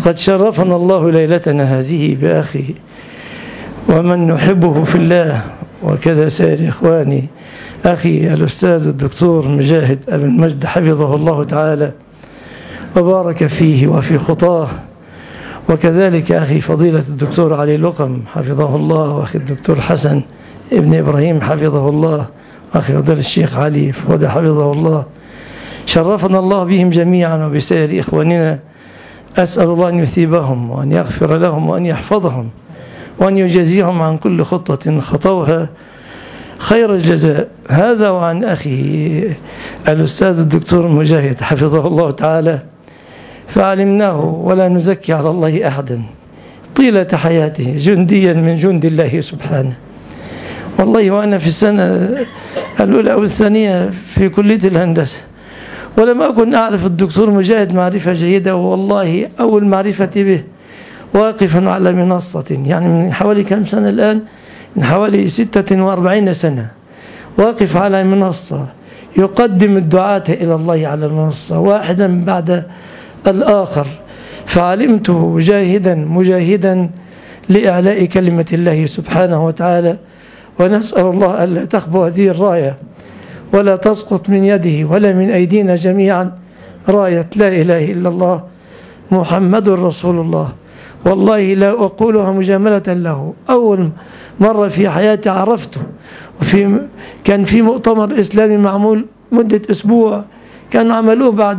قد شرفنا الله ليلتنا هذه بأخي ومن نحبه في الله وكذا سائر إخواني أخي الأستاذ الدكتور مجاهد أبو المجد حفظه الله تعالى وبارك فيه وفي خطاه، وكذلك أخي فضيلة الدكتور علي لقم حفظه الله، وأخي الدكتور حسن ابن إبراهيم حفظه الله، وأخي فضيلة الشيخ علي فودة حفظه الله. شرفنا الله بهم جميعا وبسائر إخواننا. أسأل الله أن يثيبهم وأن يغفر لهم وأن يحفظهم وأن يجازيهم عن كل خطة خطوها خير الجزاء. هذا وعن أخي الأستاذ الدكتور مجاهد حفظه الله تعالى، فعلمناه ولا نزكي على الله أحدا طيلة حياته جنديا من جند الله سبحانه. والله وأنا في السنة الأولى أو الثانية في كلية الهندسة ولم أكن أعرف الدكتور مجاهد معرفة جيدة، والله أول معرفة به واقفا على منصة، يعني من حوالي كم سنة الآن، من حوالي 46 سنة، واقف على منصة يقدم الدعاة إلى الله على المنصة واحدا بعد الآخر، فعلمته جاهدا مجاهدا لإعلاء كلمة الله سبحانه وتعالى. ونسأل الله ألا تخبو هذه الراية ولا تسقط من يده ولا من أيدينا جميعا راية لا إله إلا الله محمد رسول الله. والله لا أقولها مجاملة له، أول مرة في حياتي عرفته كان في مؤتمر إسلامي معمول مدة أسبوع، كان عملوه بعد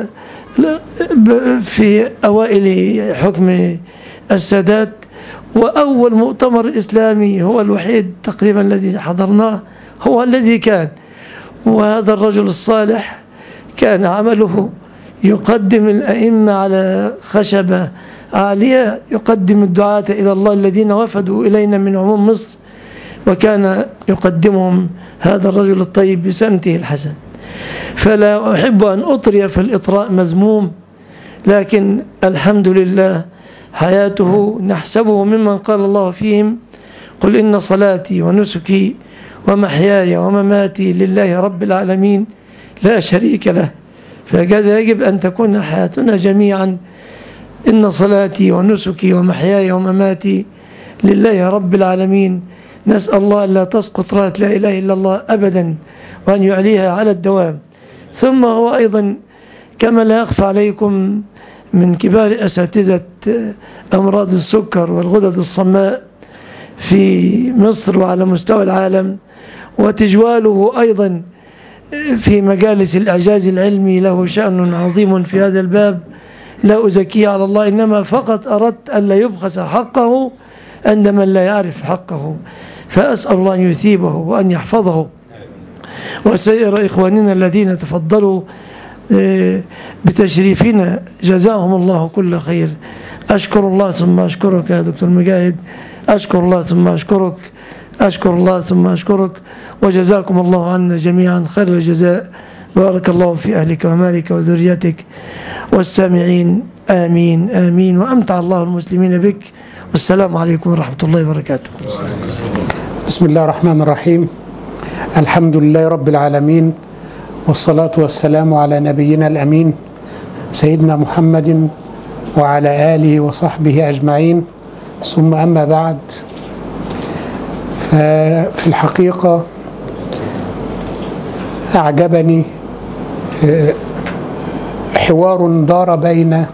في أوائل حكم السادات، وأول مؤتمر إسلامي هو الوحيد تقريبا الذي حضرناه هو الذي كان. وهذا الرجل الصالح كان عمله يقدم الأئمة على خشبة عالية، يقدم الدعاة إلى الله الذين وفدوا إلينا من عموم مصر، وكان يقدمهم هذا الرجل الطيب بسمته الحسن. فلا أحب أن أطري في الإطراء مذموم، لكن الحمد لله حياته نحسبه ممن قال الله فيهم: قل إن صلاتي ونسكي ومحياي ومماتي لله رب العالمين لا شريك له. فكذا يجب أن تكون حياتنا جميعا إن صلاتي ونسكي ومحياي ومماتي لله رب العالمين. نسأل الله أن لا تسقط راية لا إله إلا الله أبدا وأن يعليها على الدوام. ثم هو أيضا كما لا يخفى عليكم من كبار أساتذة أمراض السكر والغدد الصماء في مصر وعلى مستوى العالم، وتجواله أيضا في مجالس الإعجاز العلمي له شأن عظيم في هذا الباب، لا أزكيه على الله، إنما فقط أردت أن لا يبخس حقه عند من لا يعرف حقه. فأسأل الله أن يثيبه وأن يحفظه وسائر إخواننا الذين تفضلوا بتشريفنا، جزاهم الله كل خير. أشكر الله ثم أشكرك يا دكتور مجاهد، أشكر الله ثم أشكرك، أشكر الله ثم أشكرك، وجزاكم الله عنا جميعا خير الجزاء. بارك الله في أهلك ومالك وذريتك والسامعين، آمين آمين، وأمتع الله المسلمين بك. والسلام عليكم ورحمة الله وبركاته. بسم الله الرحمن الرحيم. الحمد لله رب العالمين، والصلاة والسلام على نبينا الأمين سيدنا محمد وعلى آله وصحبه أجمعين، ثم أما بعد. ففي الحقيقة أعجبني حوار دار بين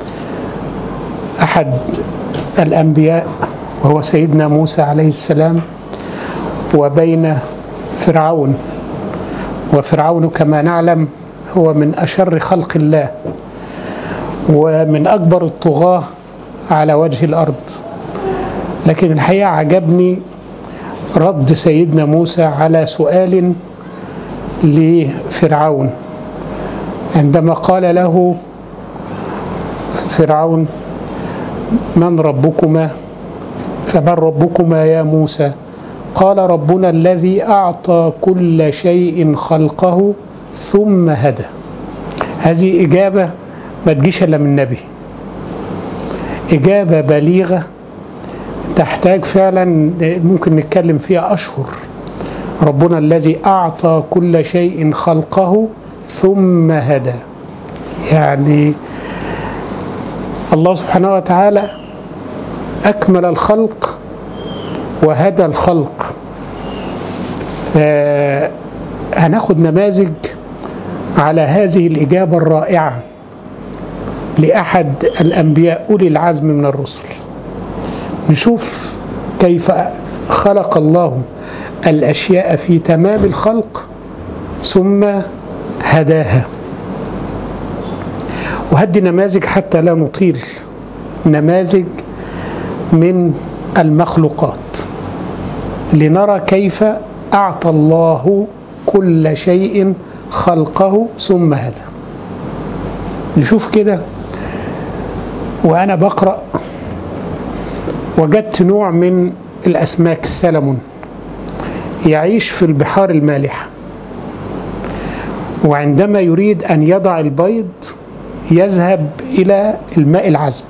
أحد الأنبياء وهو سيدنا موسى عليه السلام وبين فرعون. وفرعون كما نعلم هو من أشر خلق الله ومن أكبر الطغاة على وجه الأرض. لكن الحقيقة عجبني رد سيدنا موسى على سؤال لفرعون عندما قال له فرعون: من ربكما؟ فمن ربكما يا موسى؟ قال: ربنا الذي أعطى كل شيء خلقه ثم هدى. هذه إجابة ما تجيش إلا من النبي، إجابة بليغة تحتاج فعلا ممكن نتكلم فيها أشهر. ربنا الذي أعطى كل شيء خلقه ثم هدى، يعني الله سبحانه وتعالى أكمل الخلق وهدى الخلق. هناخد نماذج على هذه الإجابة الرائعة لأحد الأنبياء أولي العزم من الرسل. نشوف كيف خلق الله الأشياء في تمام الخلق ثم هداها. وهدي نماذج حتى لا نطيل، نماذج من المخلوقات لنرى كيف أعطى الله كل شيء خلقه ثم هدى. نشوف كده. وأنا بقرأ وجدت نوع من الأسماك السلمون يعيش في البحار المالحة، وعندما يريد أن يضع البيض يذهب إلى الماء العذب.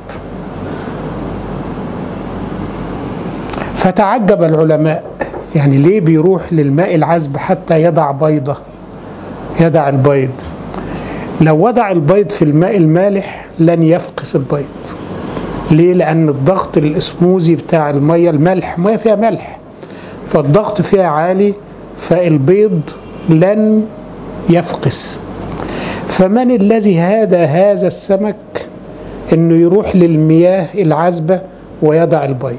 فتعجب العلماء، يعني ليه بيروح للماء العذب حتى يضع بيضة، يضع البيض؟ لو وضع البيض في الماء المالح لن يفقس البيض. ليه؟ لأن الضغط الاسموزي بتاع المية الملح، مية فيها ملح، فالضغط فيها عالي، فالبيض لن يفقس. فمن الذي هدى هذا السمك انه يروح للمياه العذبة ويضع البيض؟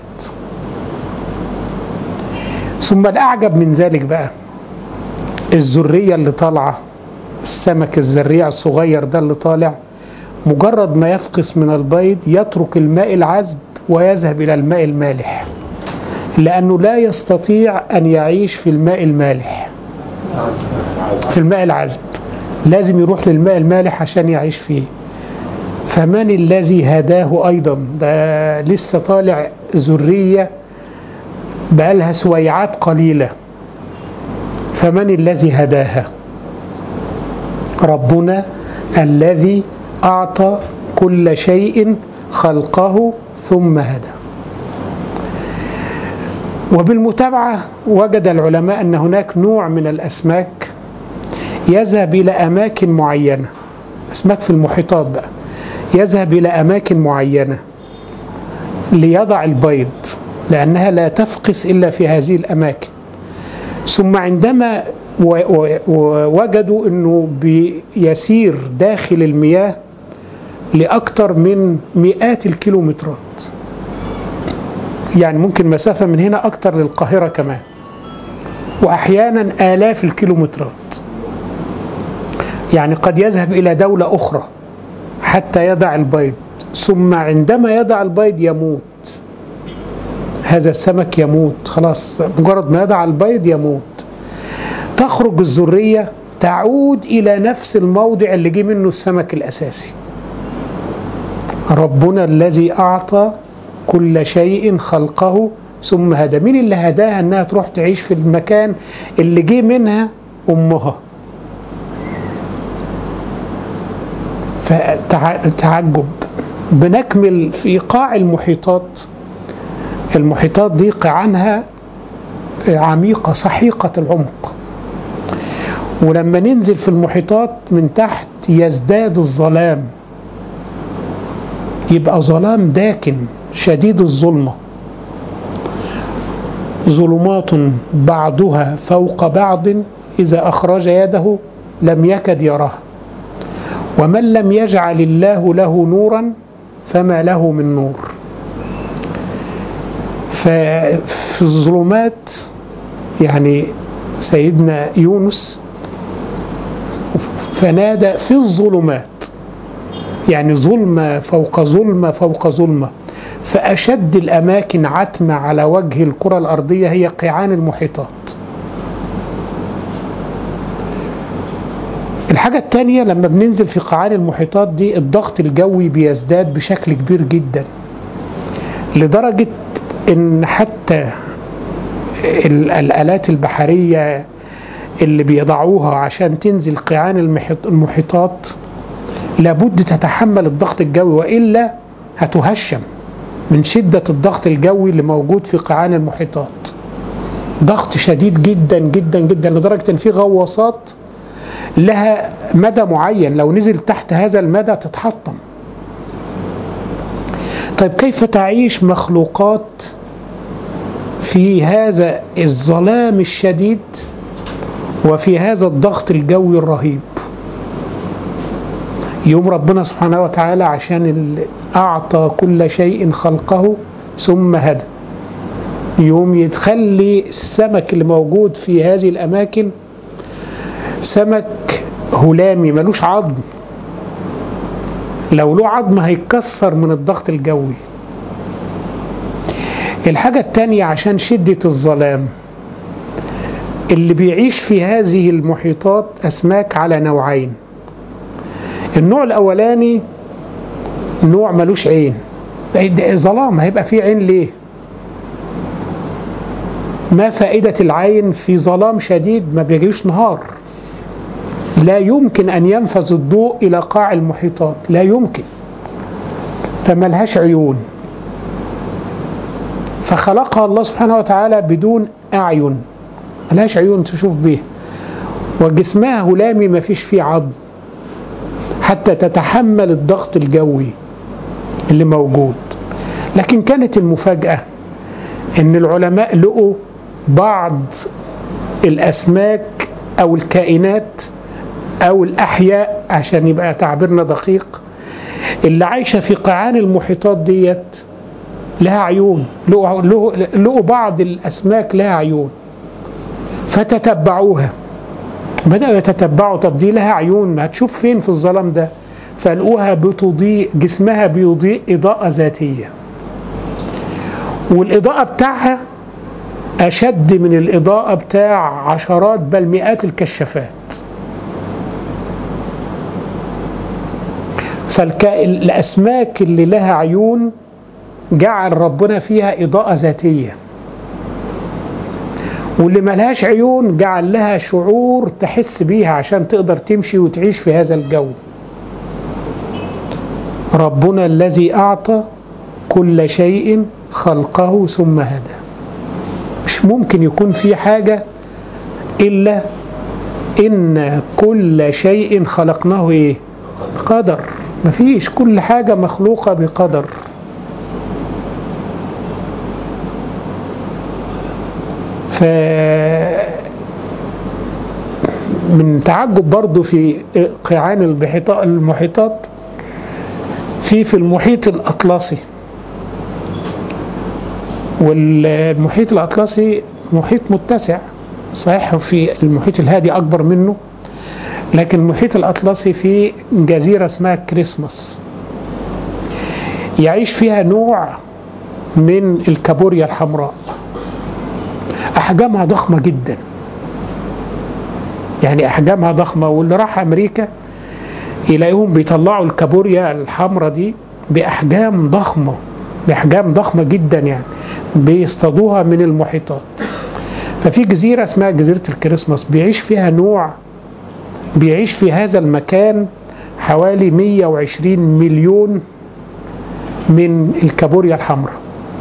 ثم الأعجب من ذلك بقى الذرية اللي طالعة، السمك الزريع الصغير ده اللي طالع، مجرد ما يفقس من البيض يترك الماء العذب ويذهب إلى الماء المالح، لأنه لا يستطيع أن يعيش في الماء المالح، في الماء العذب لازم يروح للماء المالح عشان يعيش فيه. فمن الذي هداه أيضا؟ ده لسه طالع ذرية بقالها سويعات قليلة. فمن الذي هداها؟ ربنا الذي أعطى كل شيء خلقه ثم هدى. وبالمتابعة وجد العلماء أن هناك نوع من الأسماك يذهب إلى أماكن معينة، أسماك في المحيطات بقى، يذهب إلى أماكن معينة ليضع البيض، لأنها لا تفقس إلا في هذه الأماكن. ثم عندما وجدوا أنه بيسير داخل المياه لأكثر من مئات الكيلومترات، يعني ممكن مسافة من هنا أكثر للقاهرة كمان، وأحيانا آلاف الكيلومترات، يعني قد يذهب إلى دولة أخرى حتى يضع البيض. ثم عندما يضع البيض يموت هذا السمك، يموت خلاص، مجرد ما يضع البيض يموت. تخرج الذرية تعود إلى نفس الموضع اللي جه منه السمك الأساسي. ربنا الذي أعطى كل شيء خلقه ثم هدى. مين اللي هداها أنها تروح تعيش في المكان اللي جه منها أمها؟ فتعجب. بنكمل في قاع المحيطات. المحيطات دي قاعانها عميقة سحيقة العمق، ولما ننزل في المحيطات من تحت يزداد الظلام، يبقى ظلام داكن شديد الظلمة، ظلمات بعضها فوق بعض إذا أخرج يده لم يكد يراها، ومن لم يجعل الله له نورا فما له من نور. ففي الظلمات، يعني سيدنا يونس فنادى في الظلمات، يعني ظلمة فوق ظلمة فوق ظلمة. فأشد الأماكن عتمة على وجه الكرة الأرضية هي قيعان المحيطات. الحاجة الثانية، لما بننزل في قيعان المحيطات دي الضغط الجوي بيزداد بشكل كبير جدا، لدرجة إن حتى الآلات البحرية اللي بيضعوها عشان تنزل قيعان المحيطات لابد تتحمل الضغط الجوي، وإلا هتهشم من شدة الضغط الجوي اللي موجود في قيعان المحيطات. ضغط شديد جدا جدا جدا، لدرجة إن في غواصات لها مدى معين، لو نزل تحت هذا المدى تتحطم. طيب كيف تعيش مخلوقات في هذا الظلام الشديد وفي هذا الضغط الجوي الرهيب؟ يوم ربنا سبحانه وتعالى عشان أعطى كل شيء خلقه ثم هدى، يوم يتخلي السمك اللي موجود في هذه الأماكن سمك هلامي ملوش عظم، لو له عظم هيتكسر من الضغط الجوي. الحاجة التانية عشان شدة الظلام، اللي بيعيش في هذه المحيطات أسماك على نوعين. النوع الأولاني نوع ملوش عين، ظلام، هيبقى فيه عين ليه؟ ما فائدة العين في ظلام شديد ما بيجيش نهار؟ لا يمكن أن ينفذ الضوء إلى قاع المحيطات، لا يمكن، فملهاش عيون، فخلقها الله سبحانه وتعالى بدون أعين، ملهاش عيون تشوف بيه، وجسمها هلامي ما فيش فيه عظم حتى تتحمل الضغط الجوي اللي موجود. لكن كانت المفاجأة إن العلماء لقوا بعض الأسماك أو الكائنات أو الأحياء عشان يبقى تعبيرنا دقيق، اللي عايشة في قاعان المحيطات ديت لها عيون. لقوا بعض الأسماك لها عيون فتتبعوها، بدأوا يتتبعوا، طب دي لها عيون هتشوف فين في الظلام ده؟ فلقوها بتضيء، جسمها بيضيء إضاءة ذاتية، والإضاءة بتاعها أشد من الإضاءة بتاع عشرات بل مئات الكشافات. فالأسماك اللي لها عيون جعل ربنا فيها إضاءة ذاتية، واللي ملهاش عيون جعل لها شعور تحس بيها عشان تقدر تمشي وتعيش في هذا الجو. ربنا الذي أعطى كل شيء خلقه ثم هدى. مش ممكن يكون في حاجة إلا إن كل شيء خلقناه إيه؟ قدر. مفيش، كل حاجة مخلوقة بقدر. من تعجب برضو في قيعان المحيطات في المحيط الأطلسي، والمحيط الأطلسي محيط متسع صحيح، في المحيط الهادي أكبر منه، لكن المحيط الأطلسي في جزيرة اسمها كريسماس يعيش فيها نوع من الكابوريا الحمراء، أحجامها ضخمة جدا، يعني أحجامها ضخمة، واللي راح أمريكا يلاقيهم بيطلعوا الكابوريا الحمراء دي بأحجام ضخمة جدا، يعني بيصطادوها من المحيطات. ففي جزيرة اسمها جزيرة الكريسماس بيعيش فيها نوع بيعيش في هذا المكان حوالي 120 مليون من الكابوريا الحمراء.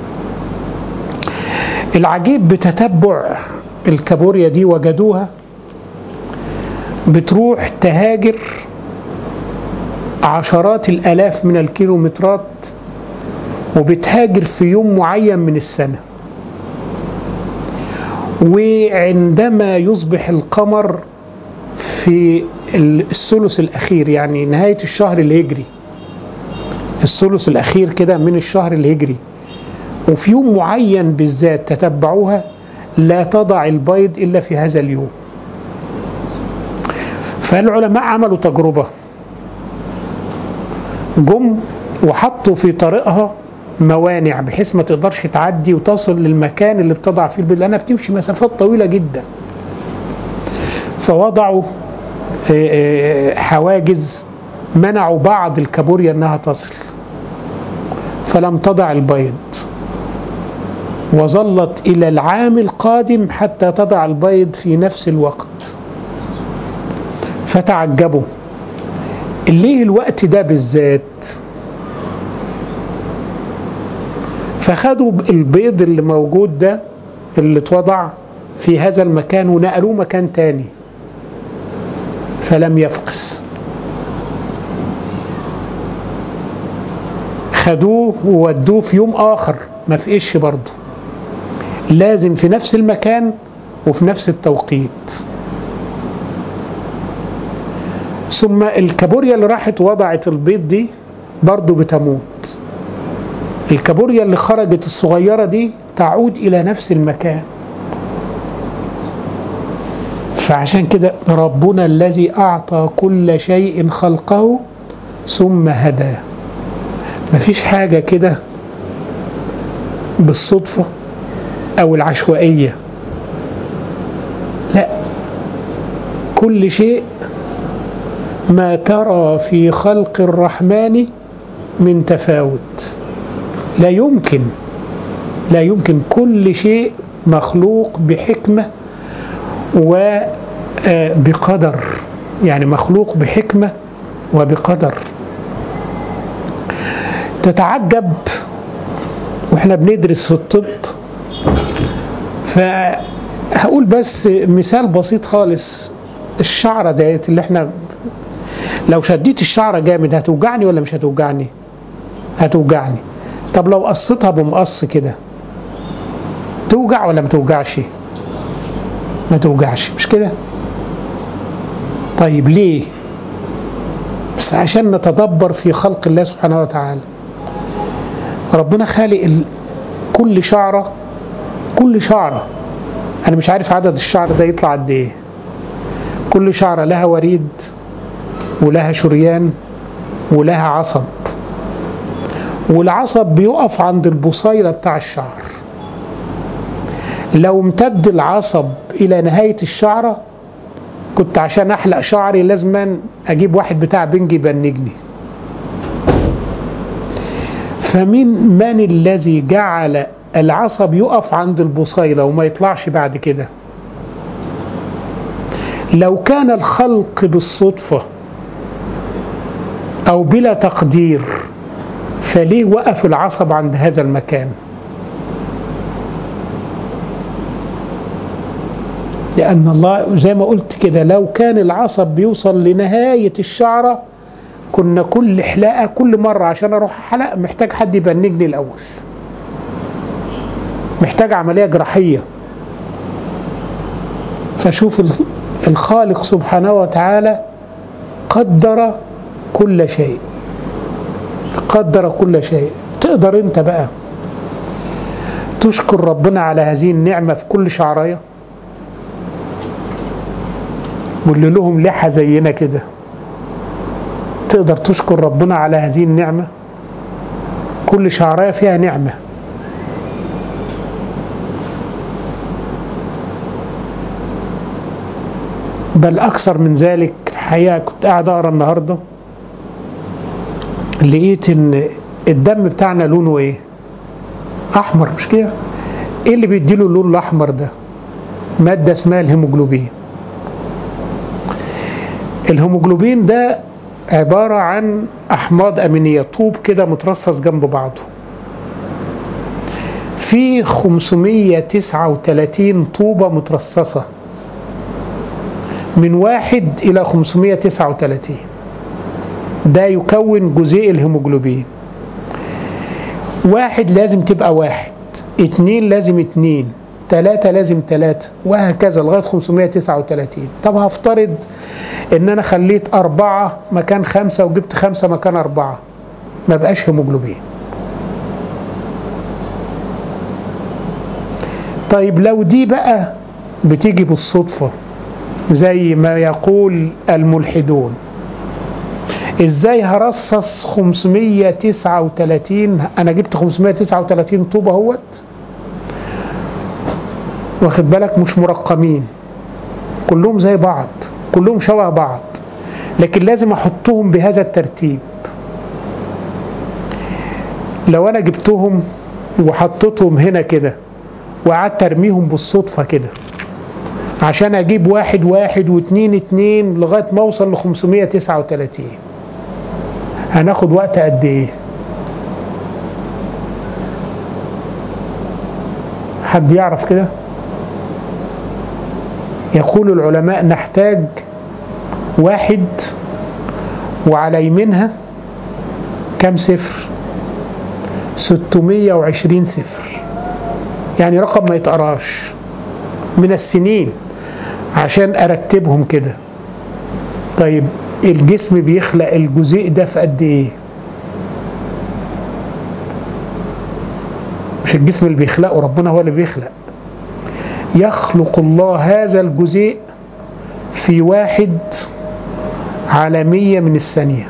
العجيب بتتبع الكابوريا دي وجدوها بتروح تهاجر عشرات الآلاف من الكيلومترات، وبتهاجر في يوم معين من السنة، وعندما يصبح القمر في الثلث الأخير، يعني نهاية الشهر الهجري، الثلث الأخير كده من الشهر الهجري، وفي يوم معين بالذات تتبعوها لا تضع البيض إلا في هذا اليوم. فالعلماء عملوا تجربة، جم وحطوا في طريقها موانع بحيث ما تقدرش تعدي وتصل للمكان اللي بتضع فيه البيض، لأنها بتمشي مسافات طويلة جدا. فوضعوا حواجز منعوا بعض الكابوريا أنها تصل، فلم تضع البيض، وظلت إلى العام القادم حتى تضع البيض في نفس الوقت. فتعجبوا ليه الوقت ده بالذات؟ فخدوا البيض اللي موجود ده اللي اتوضع في هذا المكان ونقلوه مكان تاني فلم يفقس. خدوه وودوه في يوم آخر ما فيش برضه، لازم في نفس المكان وفي نفس التوقيت. ثم الكابوريا اللي راحت وضعت البيض دي برضه بتموت. الكابوريا اللي خرجت الصغيرة دي تعود إلى نفس المكان. فعشان كده ربنا الذي أعطى كل شيء خلقه ثم هدى. مفيش حاجة كده بالصدفة أو العشوائية، لا، كل شيء ما ترى في خلق الرحمن من تفاوت. لا يمكن كل شيء مخلوق بحكمة وبقدر، يعني مخلوق بحكمة وبقدر. تتعجب واحنا بندرس في الطب، فهقول بس مثال بسيط خالص. الشعرة ديت اللي احنا لو شديت الشعرة جامد هتوجعني ولا مش هتوجعني؟ هتوجعني. طب لو قصيتها بمقص كده توجع ولا ما توجعش؟ ما توجعش، مش كده؟ طيب ليه؟ بس عشان نتدبر في خلق الله سبحانه وتعالى. ربنا خالق كل شعرة أنا مش عارف عدد الشعر ده يطلع قد إيه. كل شعرة لها وريد ولها شريان ولها عصب، والعصب بيقف عند البصيلة بتاع الشعر. لو امتد العصب إلى نهاية الشعرة كنت عشان أحلق شعري لازم أجيب واحد بتاع بنج يبنجني. فمن الذي جعل العصب يقف عند البصيلة وما يطلعش بعد كده؟ لو كان الخلق بالصدفة أو بلا تقدير فليه وقف العصب عند هذا المكان؟ لأن الله زي ما قلت كده لو كان العصب بيوصل لنهاية الشعرة كنا كل حلاقة كل مرة عشان أروح حلق محتاج حد يبنجني الأول، محتاج عملية جراحية. فشوف الخالق سبحانه وتعالى قدر كل شيء، قدر كل شيء. تقدر انت بقى تشكر ربنا على هذه النعمة في كل شعراية؟ واللي لهم لحى زينا كده تقدر تشكر ربنا على هذه النعمة؟ كل شعراية فيها نعمة. بل أكثر من ذلك. الحقيقة كنت قاعد أقرأ النهاردة لقيت إن الدم بتاعنا لونه إيه؟ أحمر، مش كده؟ إيه اللي بيديله اللون الأحمر ده؟ مادة اسمها الهيموجلوبين. الهيموجلوبين ده عبارة عن أحماض أمينية، طوب كده مترصص جنب بعضه. في 539 طوبة مترصصة من 1 إلى 539. ده يكون جزيء الهيموجلوبين. 1 لازم تبقى 1، 2 لازم 2، 3 لازم 3، وهكذا لغاية 539. طب هفترض ان انا خليت 4 مكان 5 وجبت 5 مكان 4، ما بقاش هيموجلوبين. طيب لو دي بقى بتيجي بالصدفة زي ما يقول الملحدون، ازاي هرصص 539؟ انا جبت 539 طوبة اهوت، واخد بالك، مش مرقمين، كلهم زي بعض، كلهم شبه بعض، لكن لازم احطهم بهذا الترتيب. لو انا جبتهم وحطيتهم هنا كده وقعدت ارميهم بالصدفة كده عشان اجيب 1 1 و2 2 لغاية ما اوصل ل 539، هناخد وقت قد ايه؟ حد يعرف كده؟ يقول العلماء نحتاج 1 وعلى يمينها كم صفر؟ 620 سفر، يعني رقم ما يتقراش من السنين عشان أرتبهم كده. طيب الجسم بيخلق الجزيء ده في قد إيه؟ مش الجسم اللي بيخلقه، ربنا هو اللي بيخلق. يخلق الله هذا الجزيء في 1/100 من الثانية.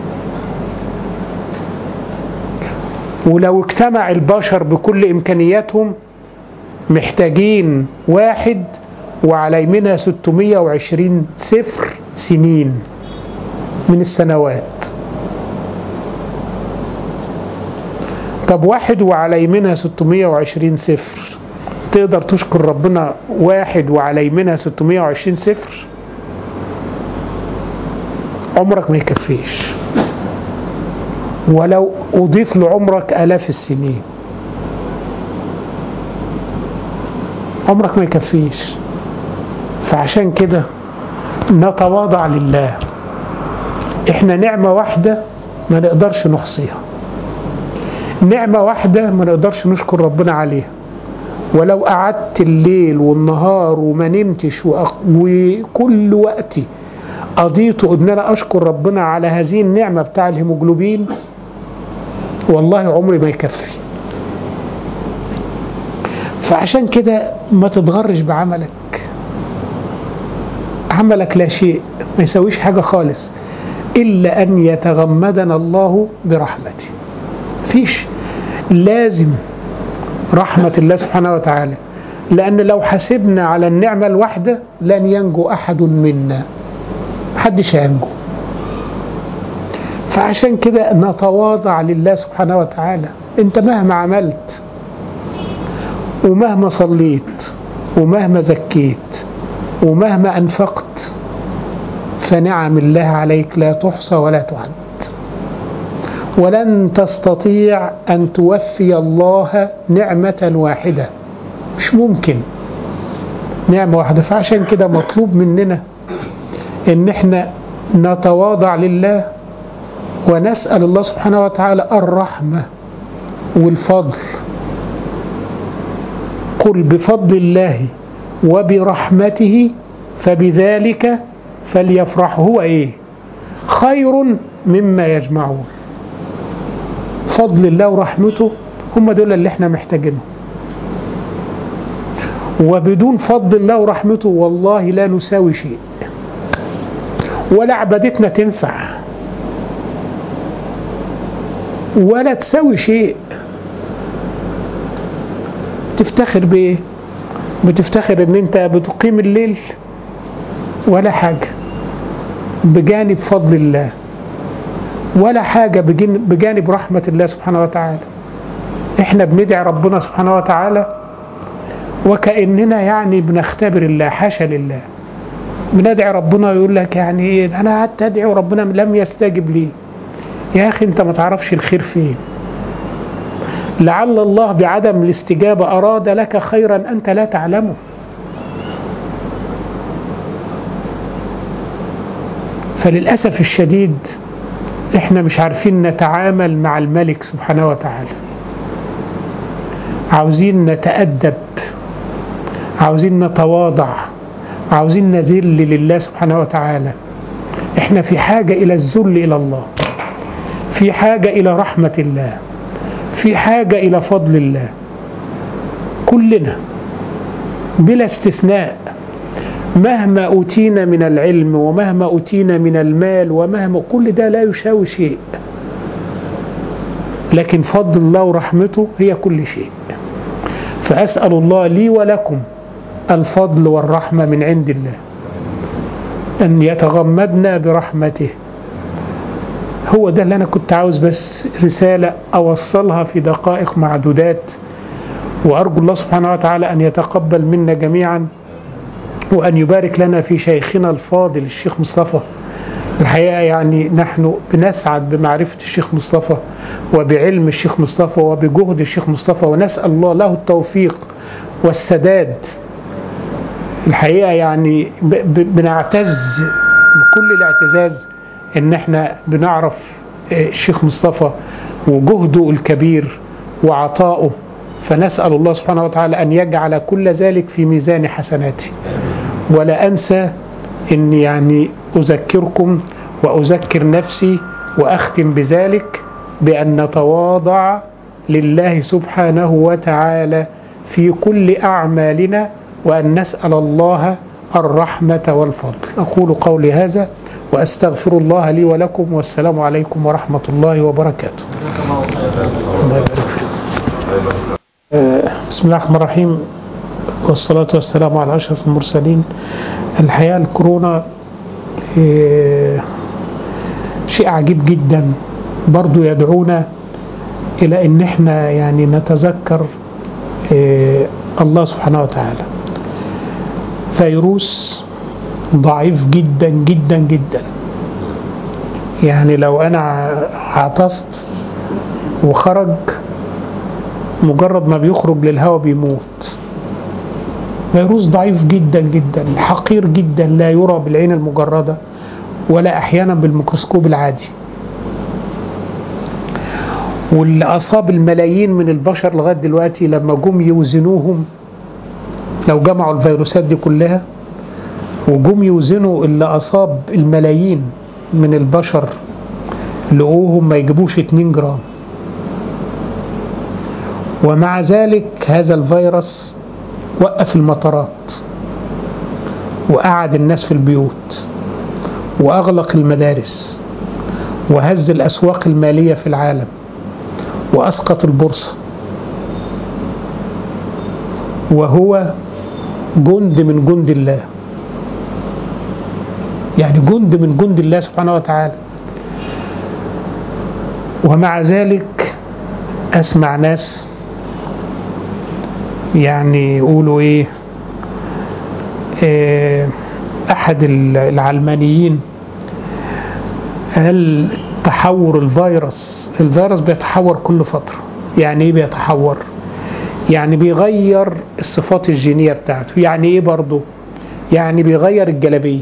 ولو اجتمع البشر بكل إمكانياتهم محتاجين 1/620 صفر سنين من السنوات. طب 1/620 صفر تقدر تشكر ربنا 1/620 صفر؟ عمرك ما يكفيش، ولو أضيف لعمرك آلاف السنين عمرك ما يكفيش. فعشان كده نتواضع لله. احنا نعمة واحدة ما نقدرش نحصيها، نعمة واحدة ما نقدرش نشكر ربنا عليها. ولو قعدت الليل والنهار وما نمتش وكل وقتي قضيته ان انا اشكر ربنا على هذه النعمة بتاع الهيموجلوبين، والله عمري ما يكفي. فعشان كده ما تتغرش بعملك. عملك لا شيء، ما يسويش حاجة خالص إلا أن يتغمدنا الله برحمته. فيش، لازم رحمة الله سبحانه وتعالى، لأن لو حسبنا على النعمة الواحدة لن ينجو أحد منا، محدش هينجو. فعشان كده نتواضع لله سبحانه وتعالى. انت مهما عملت ومهما صليت ومهما زكيت ومهما أنفقت فنعم الله عليك لا تحصى ولا تعد، ولن تستطيع أن توفي الله نعمة واحدة، مش ممكن نعمة واحدة. فعشان كده مطلوب مننا إن احنا نتواضع لله ونسأل الله سبحانه وتعالى الرحمة والفضل. قل بفضل الله وبرحمته فبذلك فليفرحوا، هو ايه؟ خير مما يجمعون. فضل الله ورحمته هم دول اللي احنا محتاجينهم، وبدون فضل الله ورحمته والله لا نساوي شيء، ولا عبادتنا تنفع ولا تساوي شيء. تفتخر بايه؟ بتفتخر ان انت بتقيم الليل؟ ولا حاجة بجانب فضل الله، ولا حاجة بجانب رحمة الله سبحانه وتعالى. احنا بندعي ربنا سبحانه وتعالى وكأننا يعني بنختبر الله، حاشا لله. بندعي ربنا يقول لك يعني ايه، انا قعدت ادعي وربنا لم يستجب لي. يا اخي انت ما تعرفش الخير فين. لعل الله بعدم الاستجابة أراد لك خيرا أنت لا تعلمه. فللأسف الشديد احنا مش عارفين نتعامل مع الملك سبحانه وتعالى. عاوزين نتأدب، عاوزين نتواضع، عاوزين نذل لله سبحانه وتعالى. احنا في حاجة إلى الذل إلى الله، في حاجة إلى رحمة الله، في حاجة إلى فضل الله. كلنا بلا استثناء، مهما أوتينا من العلم ومهما أوتينا من المال ومهما، كل ده لا يساوي شيء، لكن فضل الله ورحمته هي كل شيء. فأسأل الله لي ولكم الفضل والرحمة من عند الله، أن يتغمدنا برحمته. هو ده اللي أنا كنت عاوز بس رسالة أوصلها في دقائق معدودات، وأرجو الله سبحانه وتعالى أن يتقبل منا جميعا، وأن يبارك لنا في شيخنا الفاضل الشيخ مصطفى. الحقيقة يعني نحن بنسعد بمعرفة الشيخ مصطفى وبعلم الشيخ مصطفى وبجهد الشيخ مصطفى، ونسأل الله له التوفيق والسداد. الحقيقة يعني بنعتز بكل الاعتزاز ان احنا بنعرف الشيخ مصطفى وجهده الكبير وعطاؤه، فنسأل الله سبحانه وتعالى أن يجعل كل ذلك في ميزان حسناته. ولا أنسى أن يعني أذكركم وأذكر نفسي وأختم بذلك بأن نتواضع لله سبحانه وتعالى في كل أعمالنا، وأن نسأل الله الرحمة والفضل. أقول قولي هذا وأستغفر الله لي ولكم، والسلام عليكم ورحمة الله وبركاته. بسم الله الرحمن الرحيم، والصلاة والسلام على أشرف المرسلين. الحقيقة الكورونا شيء عجيب جدا، برضو يدعونا إلى أن احنا يعني نتذكر الله سبحانه وتعالى. فيروس ضعيف جدا جدا جدا، يعني لو أنا عطست وخرج، مجرد ما بيخرج للهواء بيموت. فيروس ضعيف جدا جدا، حقير جدا، لا يرى بالعين المجردة ولا أحيانا بالميكروسكوب العادي. واللي أصاب الملايين من البشر لغاية دلوقتي لما جم يوزنوهم، لو جمعوا الفيروسات دي كلها وجم يوزنوا اللي أصاب الملايين من البشر، لقوهم ما يجيبوش 2 جرام. ومع ذلك هذا الفيروس وقف المطارات، وقعد الناس في البيوت، وأغلق المدارس، وهز الأسواق المالية في العالم، وأسقط البورصة. وهو جند من جند الله، يعني جند من جند الله سبحانه وتعالى. ومع ذلك أسمع ناس يعني يقولوا أحد العلمانيين قال تحور الفيروس بيتحور كل فترة. يعني إيه بيتحور؟ يعني بيغير الصفات الجينية بتاعته. يعني إيه برضو؟ يعني بيغير الجلبية،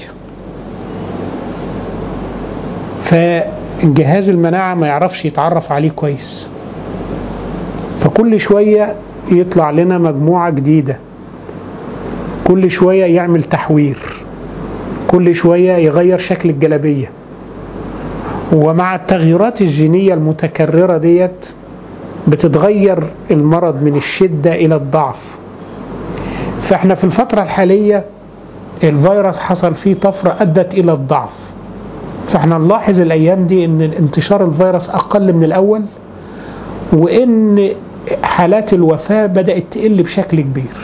فجهاز المناعة ما يعرفش يتعرف عليه كويس، فكل شوية يطلع لنا مجموعة جديدة، كل شوية يعمل تحوير، كل شوية يغير شكل الجلبية. ومع التغييرات الجينية المتكررة ديت بتتغير المرض من الشدة إلى الضعف. فإحنا في الفترة الحالية الفيروس حصل فيه طفرة أدت إلى الضعف. فإحنا نلاحظ الأيام دي إن انتشار الفيروس أقل من الأول، وإن حالات الوفاة بدأت تقل بشكل كبير.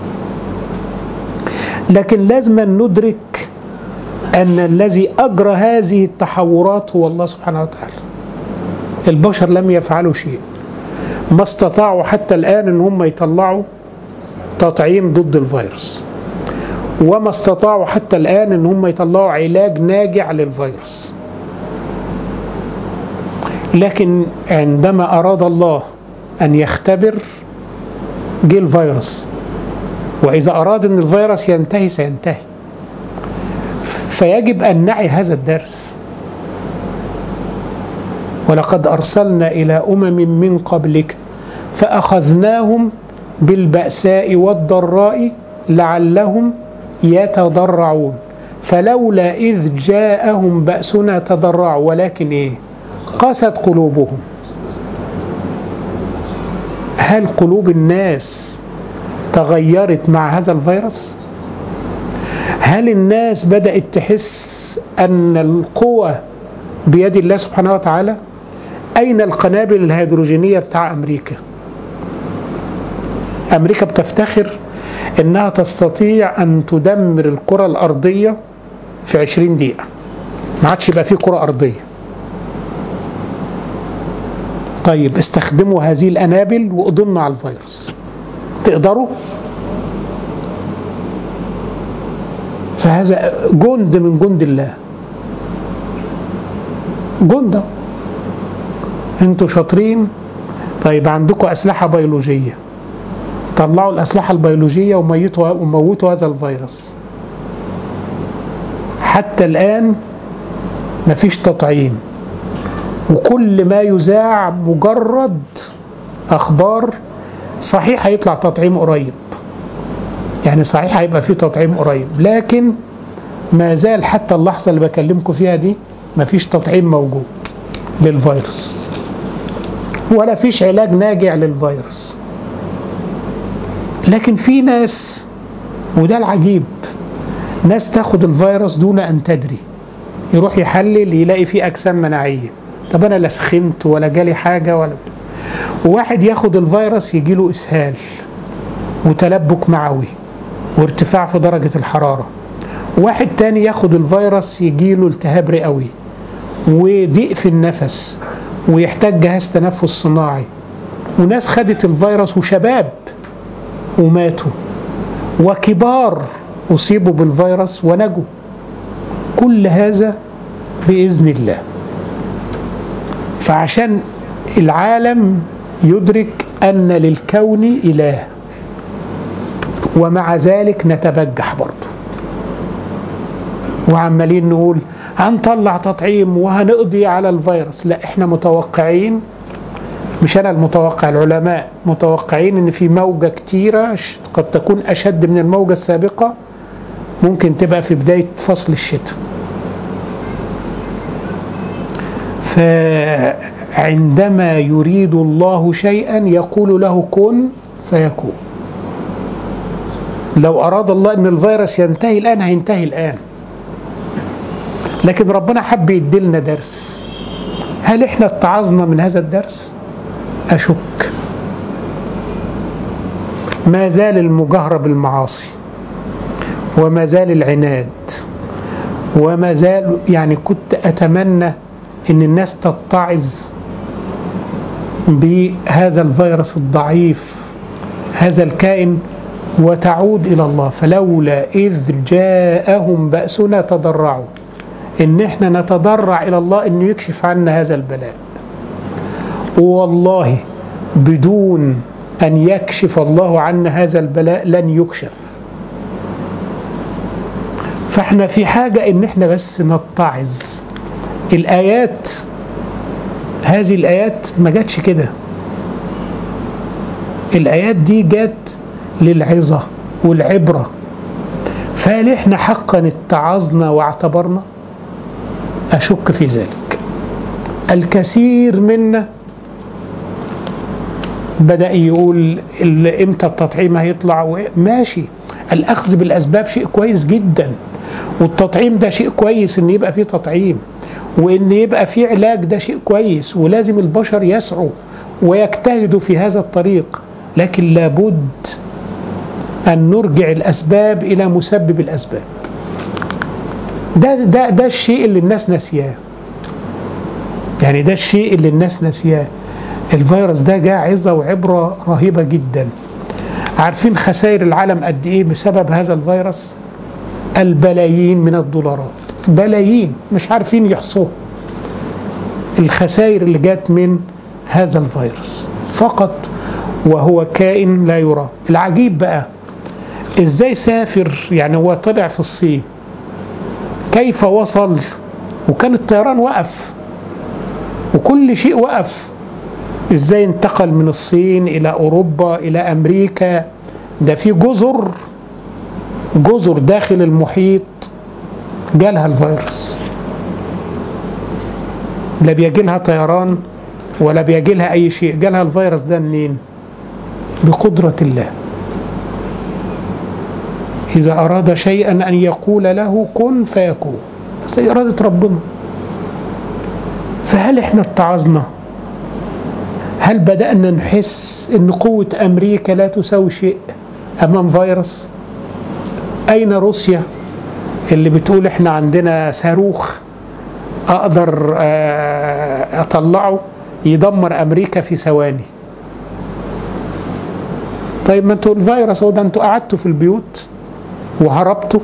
لكن لازم ندرك أن الذي أجرى هذه التحورات هو الله سبحانه وتعالى. البشر لم يفعلوا شيء، ما استطاعوا حتى الآن أن هم يطلعوا تطعيم ضد الفيروس، وما استطاعوا حتى الآن أن هم يطلعوا علاج ناجع للفيروس. لكن عندما أراد الله أن يختبر جه الفيروس، وإذا أراد أن الفيروس ينتهي سينتهي. فيجب أن نعي هذا الدرس. ولقد أرسلنا إلى أمم من قبلك فأخذناهم بالبأساء والضراء لعلهم يتضرعون فلولا إذ جاءهم بأسنا تضرعوا ولكن قست قلوبهم. هل قلوب الناس تغيرت مع هذا الفيروس؟ هل الناس بدأت تحس أن القوة بيد الله سبحانه وتعالى؟ أين القنابل الهيدروجينية بتاع أمريكا؟ أمريكا بتفتخر أنها تستطيع أن تدمر الكرة الأرضية في 20 دقيقة، ما عادش يبقى فيه كرة أرضية. طيب استخدموا هذه الأنابل وقضوا على الفيروس، تقدروا؟ فهذا جند من جند الله، جند. انتوا شاطرين، طيب عندكم أسلحة بيولوجية، طلعوا الأسلحة البيولوجية وموتوا هذا الفيروس. حتى الآن مفيش تطعيم، وكل ما يذاع مجرد أخبار صحيح هيطلع تطعيم قريب، يعني صحيح هيبقى فيه تطعيم قريب، لكن ما زال حتى اللحظة اللي بكلمكم فيها دي ما فيش تطعيم موجود للفيروس، ولا فيش علاج ناجع للفيروس. لكن في ناس، وده العجيب، ناس تاخد الفيروس دون أن تدري، يروح يحلل يلاقي فيه أجسام مناعية. طب أنا لا سخنت ولا جالي حاجة ولا. وواحد ياخد الفيروس يجيله إسهال وتلبك معوي وارتفاع في درجة الحرارة. واحد تاني ياخد الفيروس يجيله التهاب رئوي وضيق في النفس ويحتاج جهاز تنفس صناعي. وناس خدت الفيروس وشباب وماتوا، وكبار أصيبوا بالفيروس ونجوا. كل هذا بإذن الله. فعشان العالم يدرك أن للكون إله، ومع ذلك نتبجح برضه وعمالين نقول هنطلع تطعيم وهنقضي على الفيروس. لا، احنا متوقعين، مش أنا المتوقع، العلماء متوقعين أن في موجة كتيرة قد تكون أشد من الموجة السابقة، ممكن تبقى في بداية فصل الشتاء. فعندما يريد الله شيئا يقول له كن فيكون. لو أراد الله أن الفيروس ينتهي الآن هينتهي الآن، لكن ربنا حب يديلنا درس. هل احنا اتعظنا من هذا الدرس؟ أشك. ما زال المجاهرة بالمعاصي، وما زال العناد، وما زال، يعني كنت أتمنى أن الناس تتعظ بهذا الفيروس الضعيف، هذا الكائن، وتعود إلى الله. فلولا إذ جاءهم بأسنا تضرعوا، إن إحنا نتضرع إلى الله إنه يكشف عنا هذا البلاء. والله بدون أن يكشف الله عنا هذا البلاء لن يكشف. فإحنا في حاجة إن إحنا بس نتعظ. الآيات، هذه الآيات ما جاتش كده، الآيات دي جات للعظة والعبرة. فهل إحنا حقا اتعظنا واعتبرنا؟ أشك في ذلك. الكثير منا بدأ يقول إمتى التطعيم هيطلع، ماشي، الأخذ بالأسباب شيء كويس جدا، والتطعيم ده شيء كويس، إن يبقى فيه تطعيم وإن يبقى فيه علاج، ده شيء كويس، ولازم البشر يسعوا ويجتهدوا في هذا الطريق. لكن لابد أن نرجع الأسباب إلى مسبب الأسباب. ده الشيء اللي الناس نسياه، يعني ده الشيء اللي الناس نسياه. الفيروس ده جاء عظة وعبرة رهيبة جدا. عارفين خسائر العالم قد إيه بسبب هذا الفيروس؟ البلايين من الدولارات، بلايين مش عارفين يحصوها. الخسائر اللي جات من هذا الفيروس فقط، وهو كائن لا يرى. العجيب بقى إزاي سافر، يعني هو طلع في الصين، كيف وصل؟ وكان الطيران وقف وكل شيء وقف. إزاي انتقل من الصين إلى أوروبا إلى أمريكا؟ ده في جزر داخل المحيط جالها الفيروس، لا بيجيلها طيران ولا بيجيلها أي شيء. جالها الفيروس ده منين؟ بقدرة الله. إذا أراد شيئا أن يقول له كن فيكون، بس إرادة ربنا. فهل إحنا اتعظنا؟ هل بدأنا نحس أن قوة أمريكا لا تساوي شيء أمام فيروس؟ أين روسيا اللي بتقول إحنا عندنا صاروخ أقدر أطلعه يدمر أمريكا في ثواني؟ طيب ما انتوا الفيروس هو ده، انتوا قعدتوا في البيوت وهربتوا،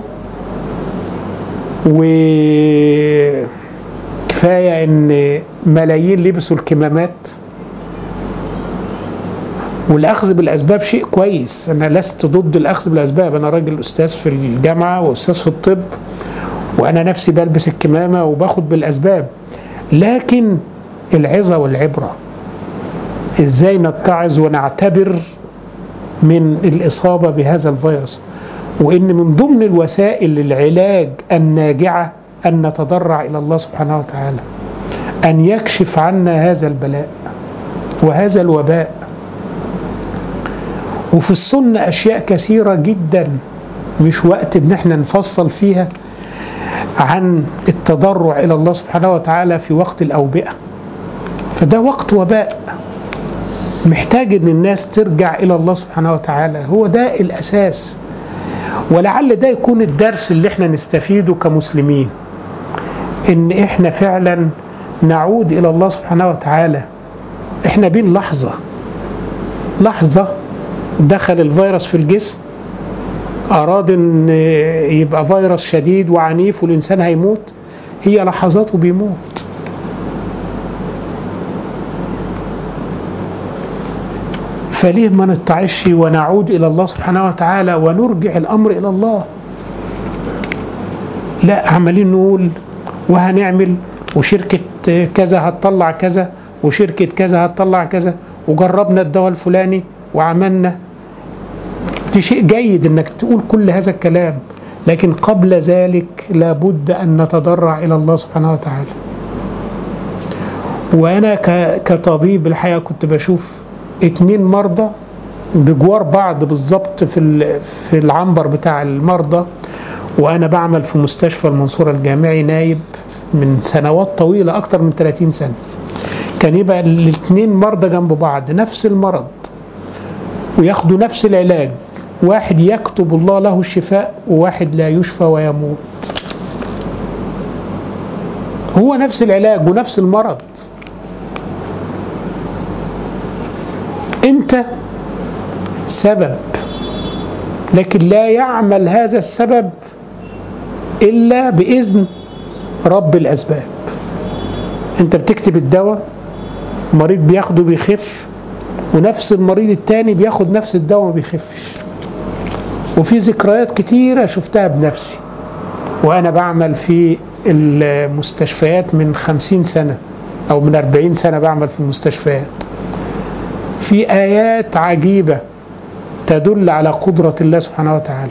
وكفاية ان ملايين لبسوا الكمامات. والأخذ بالأسباب شيء كويس، أنا لست ضد الأخذ بالأسباب، أنا راجل أستاذ في الجامعة وأستاذ في الطب، وأنا نفسي بلبس الكمامة وباخد بالأسباب. لكن العظة والعبرة إزاي نتعظ ونعتبر من الإصابة بهذا الفيروس، وإن من ضمن الوسائل العلاج الناجعة أن نتضرع إلى الله سبحانه وتعالى أن يكشف عنا هذا البلاء وهذا الوباء. وفي السنة أشياء كثيرة جدا مش وقت إن احنا نفصل فيها عن التضرع إلى الله سبحانه وتعالى في وقت الأوبئة. فده وقت وباء محتاج إن الناس ترجع إلى الله سبحانه وتعالى، هو ده الأساس. ولعل ده يكون الدرس اللي احنا نستفيده كمسلمين، إن احنا فعلا نعود إلى الله سبحانه وتعالى. احنا بين لحظة دخل الفيروس في الجسم، أراد أن يبقى فيروس شديد وعنيف والإنسان هيموت، هي لحظات وبيموت. فليه ما نتعش ونعود إلى الله سبحانه وتعالى ونرجع الأمر إلى الله؟ لا، عمالين نقول وهنعمل، وشركة كذا هتطلع كذا، وشركة كذا هتطلع كذا، وجربنا الدواء الفلاني وعملنا. دي شيء جيد انك تقول كل هذا الكلام، لكن قبل ذلك لابد ان نتضرع الى الله سبحانه وتعالى. وانا كطبيب الحقيقة كنت بشوف 2 مرضى بجوار بعض بالظبط في العنبر بتاع المرضى، وانا بعمل في مستشفى المنصورة الجامعي نايب من سنوات طويلة اكتر من 30 سنة. كان يبقى 2 مرضى جنب بعض نفس المرض وياخدوا نفس العلاج، واحد يكتب الله له الشفاء وواحد لا يشفى ويموت. هو نفس العلاج ونفس المرض. انت سبب، لكن لا يعمل هذا السبب إلا بإذن رب الأسباب. انت بتكتب الدواء، مريض بياخده بيخف، ونفس المريض التاني بياخد نفس الدواء ما بيخفش. وفي ذكريات كتيرة شفتها بنفسي وأنا بعمل في المستشفيات من 50 سنة أو من 40 سنة بعمل في المستشفيات. في آيات عجيبة تدل على قدرة الله سبحانه وتعالى.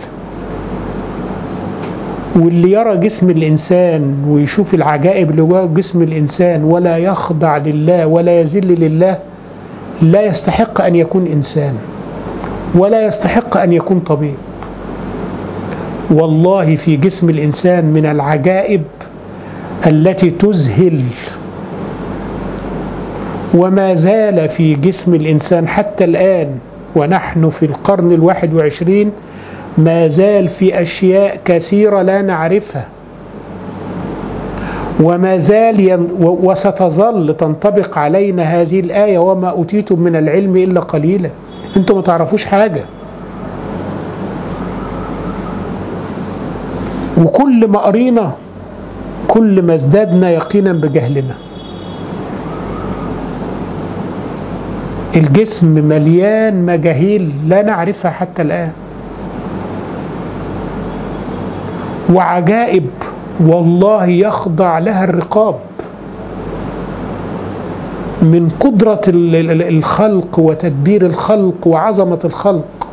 واللي يرى جسم الإنسان ويشوف العجائب اللي جوه جسم الإنسان ولا يخضع لله ولا يذل لله لا يستحق أن يكون إنسان ولا يستحق أن يكون طبيب. والله في جسم الإنسان من العجائب التي تذهل، وما زال في جسم الإنسان حتى الآن ونحن في القرن 21 ما زال في أشياء كثيرة لا نعرفها، وما زال وستظل تنطبق علينا هذه الآية: وما أوتيتم من العلم إلا قليلا. أنتم ما تعرفوش حاجة. وكل ما قرينا كل ما ازددنا يقينا بجهلنا. الجسم مليان مجاهيل لا نعرفها حتى الآن، وعجائب والله يخضع لها الرقاب من قدرة الخلق وتدبير الخلق وعظمة الخلق.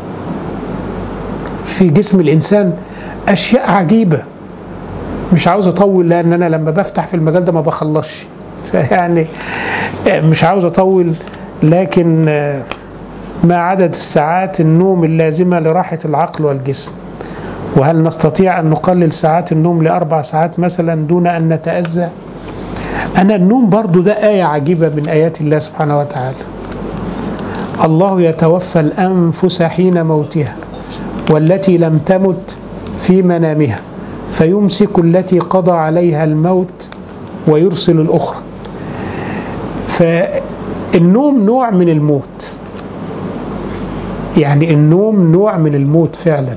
في جسم الإنسان أشياء عجيبة. مش عاوز أطول لأن أنا لما بفتح في المجال ده ما بخلصش، يعني مش عاوز أطول، لكن ما عدد الساعات النوم اللازمة لراحة العقل والجسم؟ وهل نستطيع أن نقلل ساعات النوم ل4 ساعات مثلا دون أن نتأذى؟ أنا النوم برضو ده آية عجيبة من آيات الله سبحانه وتعالى. الله يتوفى الأنفس حين موتها والتي لم تمت في منامها فيمسك التي قضى عليها الموت ويرسل الأخرى. فالنوم نوع من الموت، يعني النوم نوع من الموت فعلا،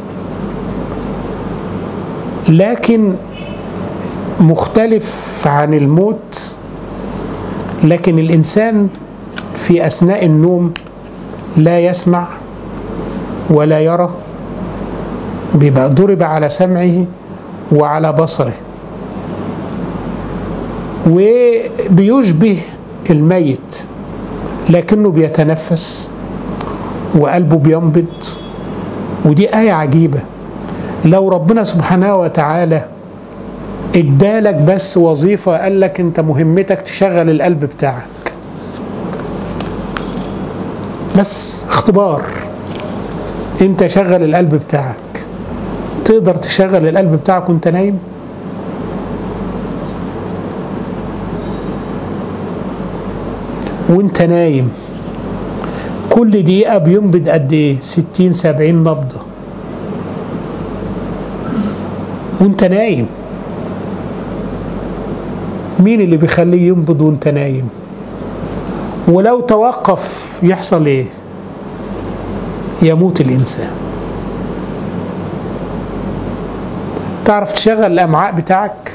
لكن مختلف عن الموت. لكن الإنسان في أثناء النوم لا يسمع ولا يرى، بيبقى ضرب على سمعه وعلى بصره، وبيشبه الميت لكنه بيتنفس وقلبه بينبض. ودي آية عجيبة. لو ربنا سبحانه وتعالى ادالك بس وظيفة، قال لك انت مهمتك تشغل القلب بتاعك، بس اختبار، انت شغل القلب بتاعك، تقدر تشغل القلب بتاعك وانت نايم؟ وانت نايم كل دقيقة بينبض قد ايه؟ 60-70 نبضة وانت نايم. مين اللي بيخليه ينبض وانت نايم؟ ولو توقف يحصل ايه؟ يموت الانسان. تعرف تشغل الامعاء بتاعك؟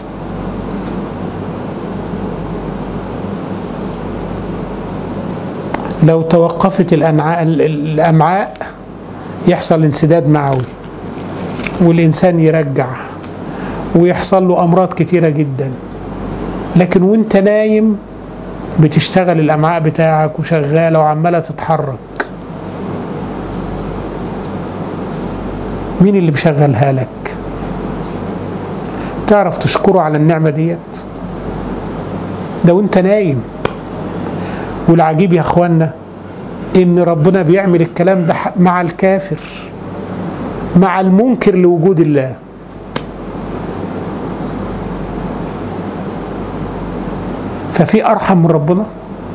لو توقفت الامعاء يحصل انسداد معوي والانسان يرجع ويحصل له امراض كتيرة جدا. لكن وانت نايم بتشتغل الامعاء بتاعك وشغالة وعمالة تتحرك. مين اللي بيشغلها لك؟ تعرف تشكره على النعمة ديت؟ ده وانت نايم. والعجيب يا اخوانا ان ربنا بيعمل الكلام ده مع الكافر، مع المنكر لوجود الله. ففي أرحم من ربنا؟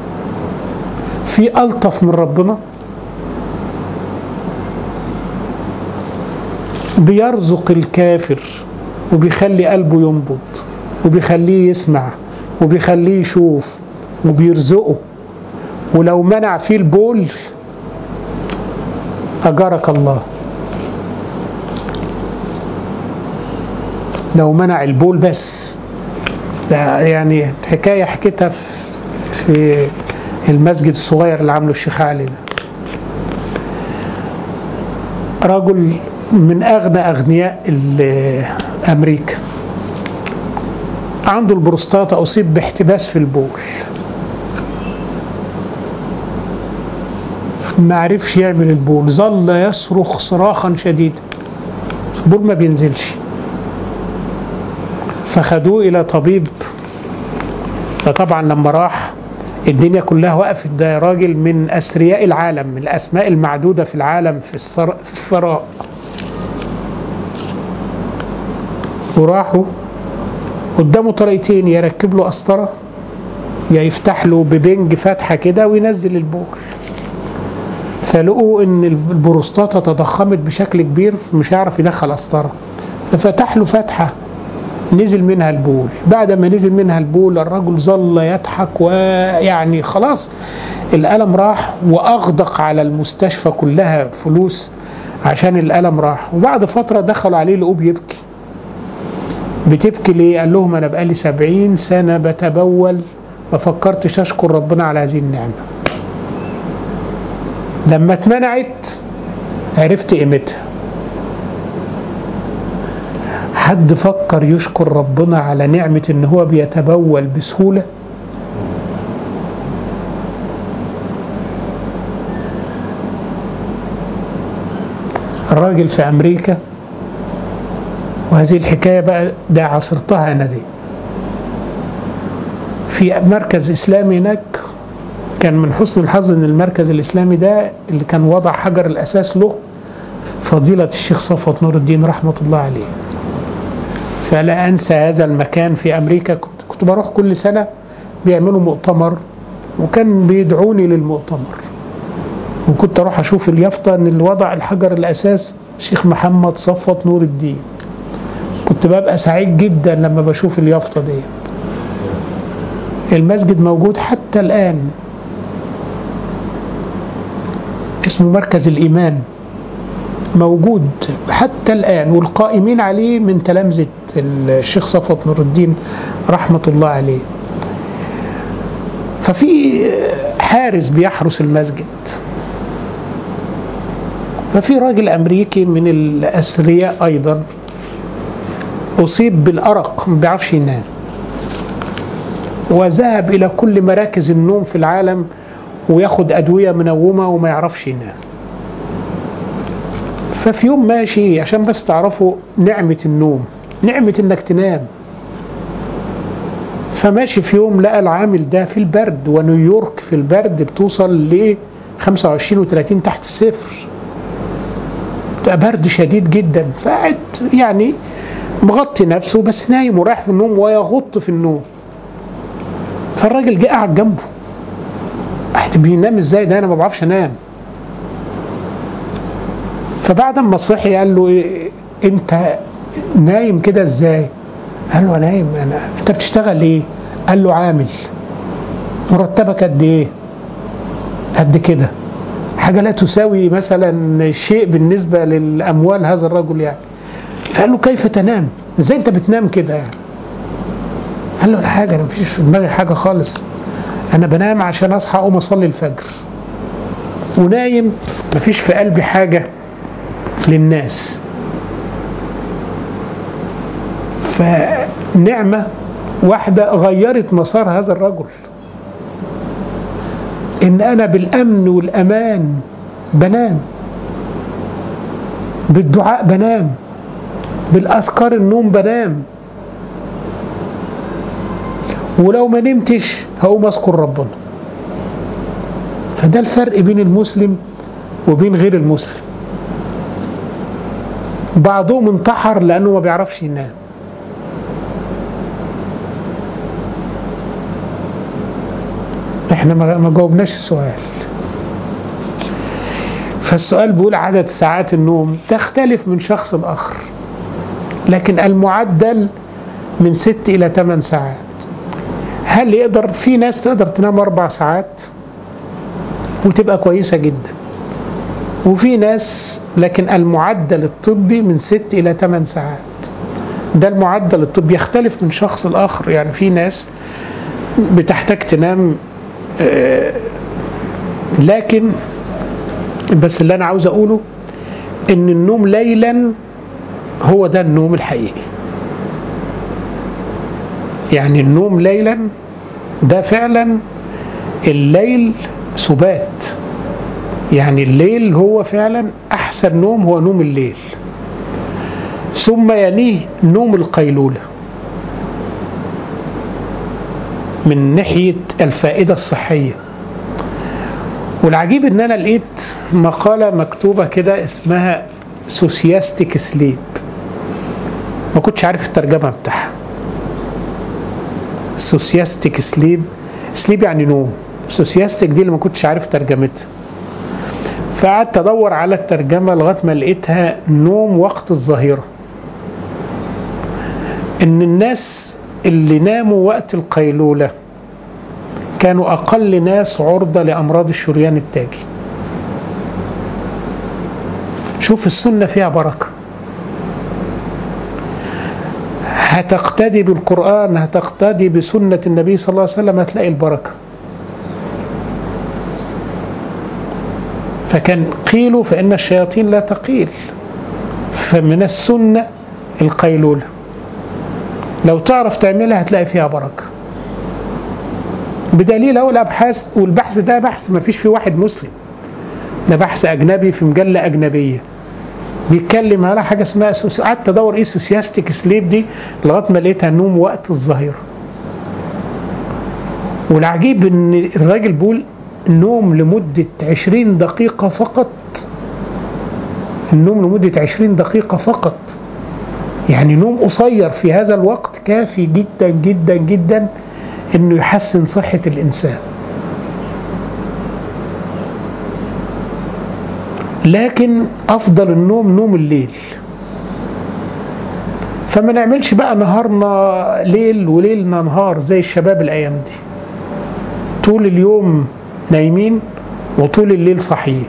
في ألطف من ربنا؟ بيرزق الكافر وبيخلي قلبه ينبض وبيخليه يسمع وبيخليه يشوف وبيرزقه. ولو منع فيه البول أجارك الله. لو منع البول بس، يعني حكاية حكيتها في المسجد الصغير اللي عامله الشيخ علي ده. رجل من أغنى أغنياء أمريكا عنده البروستاتا، أصيب باحتباس في البول، ما عرفش يعمل البول، ظل يصرخ صراخا شديدا، البول ما بينزلش. فخدوه إلى طبيب. فطبعا لما راح الدنيا كلها وقفت، ده راجل من أثرياء العالم، من الأسماء المعدودة في العالم في الثراء. وراحوا قدامه طريقتين، يركب له قسطرة يا يفتح له ببنج فتحة كده وينزل البول. فلقوا ان البروستاتا تضخمت بشكل كبير، مش هيعرف يدخل قسطرة، ففتح له فتحة نزل منها البول. بعد ما نزل منها البول الرجل ظل يضحك، ويعني خلاص الألم راح، وأغدق على المستشفى كلها فلوس عشان الألم راح. وبعد فترة دخلوا عليه لقوه بيبكي. بتبكي ليه؟ قال لهم أنا بقالي 70 سنة بتبول، ما فكرتش أشكر ربنا على هذه النعمة. لما اتمنعت عرفت قيمتها. حد فكر يشكر ربنا على نعمة ان هو بيتبول بسهولة؟ الراجل في امريكا، وهذه الحكاية بقى ده عصرتها انا دي، في مركز اسلامي هناك. كان من حسن الحظ ان المركز الاسلامي ده اللي كان وضع حجر الاساس له فضيلة الشيخ صفوت نور الدين رحمة الله عليه. فلا أنسى هذا المكان في أمريكا. كنت بروح كل سنة، بيعملوا مؤتمر وكان بيدعوني للمؤتمر، وكنت أروح أشوف اليافطة أن اللي وضع الحجر الأساس الشيخ محمد صفوت نور الدين. كنت ببقى سعيد جدا لما بشوف اليافطة ديت. المسجد موجود حتى الآن، اسمه مركز الإيمان، موجود حتى الآن، والقائمين عليه من تلامذة الشيخ صفوت نور الدين رحمة الله عليه. ففي حارس بيحرس المسجد. ففي راجل أمريكي من الأثرياء أيضا أصيب بالأرق، ما بيعرفش ينام، وذهب إلى كل مراكز النوم في العالم وياخد أدوية منومة وما يعرفش ينام. ففي يوم ماشي، عشان بس تعرفوا نعمة النوم، نعمة انك تنام، فماشي في يوم لقى العامل ده في البرد، ونيويورك في البرد بتوصل ل 25 و30 تحت الصفر، ده برد شديد جدا. فقعد يعني مغطي نفسه بس نايم ورايح في النوم ويغط في النوم. فالراجل جه قاعد جنبه، قاعد بينام ازاي ده، انا ما بعرفش انام. فبعد ما صحي قال له إيه انت نايم كده ازاي؟ قال له نايم انا. انت بتشتغل ايه؟ قال له عامل. مرتبك قد ايه؟ قد كده، حاجه لا تساوي مثلا شيء بالنسبه للاموال هذا الرجل يعني. فقال له كيف تنام؟ ازاي انت بتنام كده يعني؟ قال له لا حاجه، انا مفيش في دماغي حاجه خالص، انا بنام عشان اصحى اقوم اصلي الفجر، ونايم مفيش في قلبي حاجه للناس. فنعمة واحدة غيرت مسار هذا الرجل، إن أنا بالأمن والأمان بنام، بالدعاء بنام، بالأذكار النوم بنام، ولو ما نمتش هقوم أذكر ربنا. فده الفرق بين المسلم وبين غير المسلم. بعضهم انتحر لأنه ما بيعرفش ينام. احنا ما جاوبناش السؤال. فالسؤال بيقول عدد ساعات النوم تختلف من شخص لآخر، لكن المعدل من 6 إلى 8 ساعات. هل يقدر؟ في ناس تقدر تنام 4 ساعات وتبقى كويسة جدا، وفي ناس، لكن المعدل الطبي من 6 إلى 8 ساعات. ده المعدل الطبي، يختلف من شخص لآخر. يعني في ناس بتحتاج تنام، لكن بس اللي أنا عاوز أقوله إن النوم ليلا هو ده النوم الحقيقي. يعني النوم ليلا ده فعلا الليل سبات، يعني الليل هو فعلا أحسن نوم، هو نوم الليل. ثم يليه نوم القيلولة من ناحية الفائدة الصحية. والعجيب ان انا لقيت مقالة مكتوبة كده اسمها سوسياستيك سليب، ما كنتش عارف الترجمة بتاعها. سوسياستيك سليب، سليب يعني نوم، سوسياستيك دي اللي ما كنتش عارف ترجمتها. فقعدت ادور على الترجمة لغاية ما لقيتها نوم وقت الظهيرة. ان الناس اللي ناموا وقت القيلولة كانوا أقل ناس عرضة لأمراض الشريان التاجي. شوف السنة فيها بركة، هتقتدي بالقرآن، هتقتدي بسنة النبي صلى الله عليه وسلم، هتلاقي البركة. فكان قيلوا فإن الشياطين لا تقيل، فمن السنة القيلولة، لو تعرف تعملها هتلاقي فيها بركة. بدليل أول أبحاث، والبحث ده بحث ما فيش فيه واحد مسلم، ده بحث أجنبي في مجلة أجنبية بيتكلم على حاجة اسمها قعدت أدور إيه سوسياستيك سليب دي لغاية ما لقيتها نوم وقت الظهيرة. والعجيب إن الراجل بيقول النوم لمدة 20 دقيقة فقط، النوم لمدة 20 دقيقة فقط، يعني نوم قصير في هذا الوقت كافي جدا جدا جدا إنه يحسن صحة الإنسان. لكن أفضل النوم نوم الليل. فما نعملش بقى نهارنا ليل وليلنا نهار زي الشباب الأيام دي، طول اليوم نايمين وطول الليل صحيين.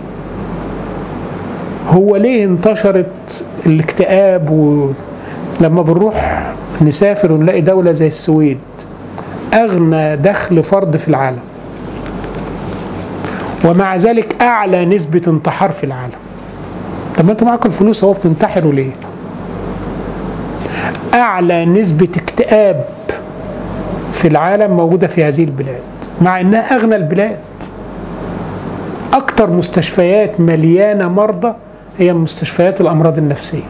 هو ليه انتشرت الاكتئاب؟ ولما بنروح نسافر ونلاقي دولة زي السويد أغنى دخل فرد في العالم، ومع ذلك أعلى نسبة انتحار في العالم. طب ما أنتوا معاكم الفلوس هو بتنتحروا ليه؟ أعلى نسبة اكتئاب في العالم موجودة في هذه البلاد، مع أنها أغنى البلاد. أكتر مستشفيات مليانة مرضى هي مستشفيات الأمراض النفسية.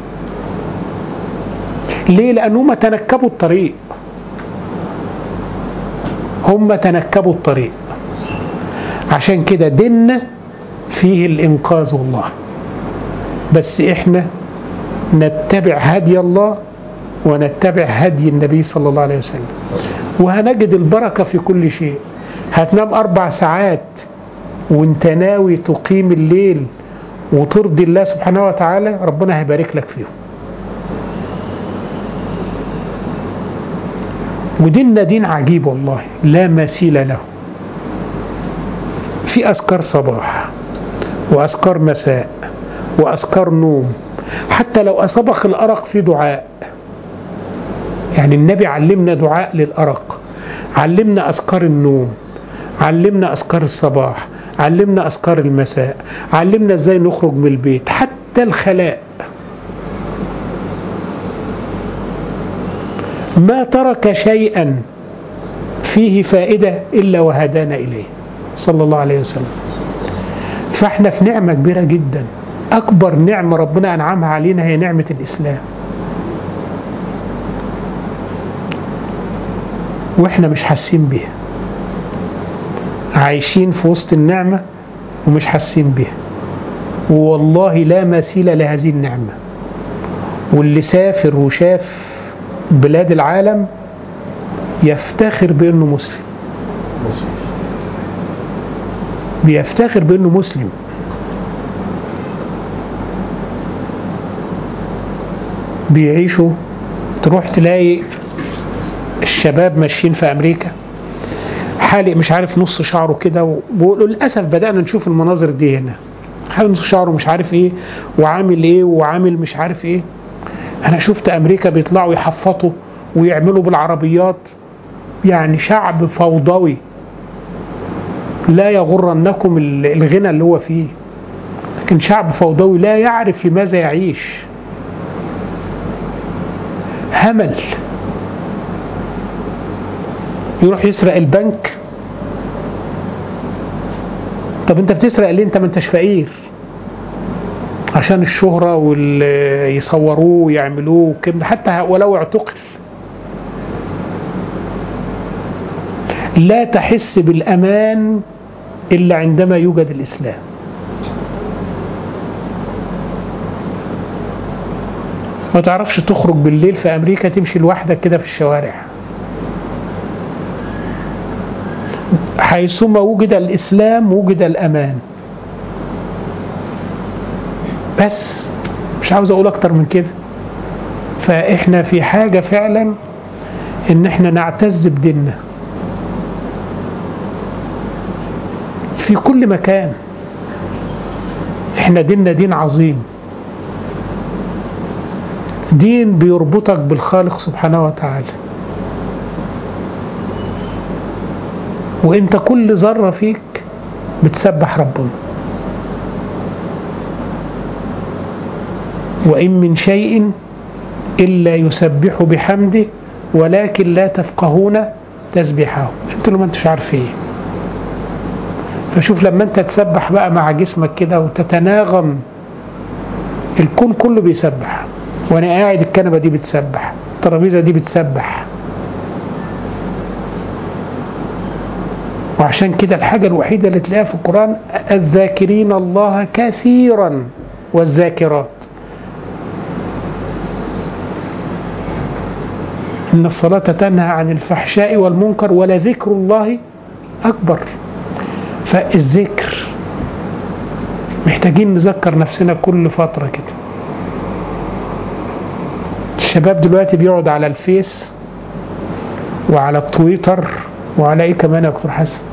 ليه؟ لأنهم تنكبوا الطريق، هم تنكبوا الطريق. عشان كده ديننا فيه الإنقاذ والله، بس إحنا نتبع هدي الله ونتبع هدي النبي صلى الله عليه وسلم، وهنجد البركة في كل شيء. هتنام 4 ساعات وانت ناوي تقيم الليل وترضي الله سبحانه وتعالى، ربنا هيبارك لك فيهم. وديننا دين عجيب والله لا مثيل له. في أذكار صباح وأذكار مساء وأذكار نوم، حتى لو أصابك الأرق في دعاء. يعني النبي علمنا دعاء للأرق، علمنا أذكار النوم، علمنا أذكار الصباح، علمنا أذكار المساء، علمنا إزاي نخرج من البيت، حتى الخلاء. ما ترك شيئا فيه فائدة إلا وهدانا إليه صلى الله عليه وسلم. فإحنا في نعمة كبيرة جدا. أكبر نعمة ربنا أنعمها علينا هي نعمة الإسلام، وإحنا مش حاسين بيها، عايشين في وسط النعمة ومش حاسين بيها. والله لا مثيل لهذه النعمة. واللي سافر وشاف بلاد العالم يفتخر بأنه مسلم، بيفتخر بأنه مسلم. بيعيشوا، تروح تلاقي الشباب ماشيين في أمريكا حالق مش عارف نص شعره كده، وبقولوا للأسف بدأنا نشوف المناظر دي هنا، حالق نص شعره مش عارف ايه وعامل ايه وعامل مش عارف ايه. أنا شفت أمريكا بيطلعوا يحفطوا ويعملوا بالعربيات، يعني شعب فوضوي. لا يغرنكم الغنى اللي هو فيه، لكن شعب فوضوي لا يعرف لماذا يعيش. همل. يروح يسرق البنك. طب انت بتسرق ليه؟ انت ما انتش فقير. عشان الشهرة واللي يصوروه ويعملوه وكده، حتى ولو اعتقل. لا تحس بالأمان إلا عندما يوجد الإسلام. ما تعرفش تخرج بالليل في أمريكا تمشي لوحدك كده في الشوارع. حيثما وجد الإسلام وجد الأمان. بس مش عاوز أقول أكتر من كده. فإحنا في حاجة فعلا إن إحنا نعتز بديننا في كل مكان. إحنا ديننا دين عظيم، دين بيربطك بالخالق سبحانه وتعالى. وإنت كل ذرة فيك بتسبح ربنا. وإن من شيء إلا يسبح بحمده ولكن لا تفقهون تسبحه. انتوا ما انتش عارفين. فشوف لما انت تسبح بقى مع جسمك كده وتتناغم، الكون كله بيسبح. وانا قاعد الكنبة دي بتسبح، الترابيزة دي بتسبح. وعشان كده الحاجة الوحيدة اللي تلاقيها في القرآن الذاكرين الله كثيرا والذاكرات. إن الصلاة تنهى عن الفحشاء والمنكر ولذكر الله أكبر. فالذكر محتاجين نذكر نفسنا كل فترة كده. الشباب دلوقتي بيقعد على الفيس وعلى التويتر وعلى ايه كمان يا دكتور حسن؟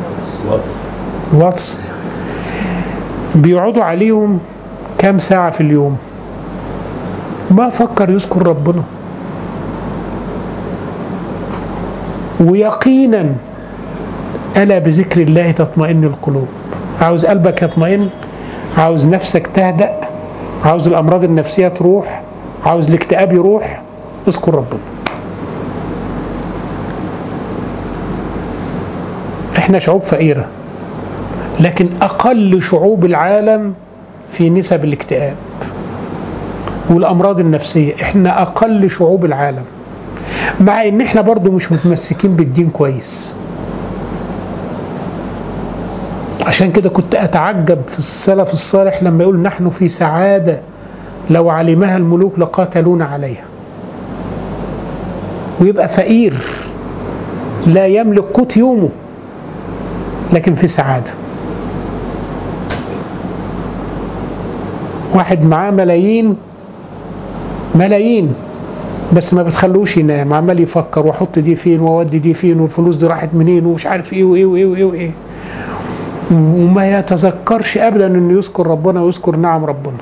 واتس. بيقعدوا عليهم كام ساعة في اليوم؟ ما فكر يذكر ربنا. ويقينا ألا بذكر الله تطمئن القلوب. عاوز قلبك يطمئن، عاوز نفسك تهدأ، عاوز الأمراض النفسية تروح، عاوز الاكتئاب يروح، اذكر ربنا. احنا شعوب فقيرة، لكن أقل شعوب العالم في نسب الاكتئاب والأمراض النفسية. احنا أقل شعوب العالم، مع ان احنا برضو مش متمسكين بالدين كويس. عشان كده كنت أتعجب في السلف الصالح لما يقول نحن في سعادة لو علمها الملوك لقاتلونا عليها. ويبقى فقير لا يملك قوت يومه لكن في سعادة. واحد معاه ملايين بس ما بتخلوش ينام، عمال يفكر واحط دي فين واودي دي فين والفلوس دي راحت منين ومش عارف ايه وايه وايه وايه, وإيه. وما يتذكرش ابدا انه يذكر ربنا ويذكر نعم ربنا.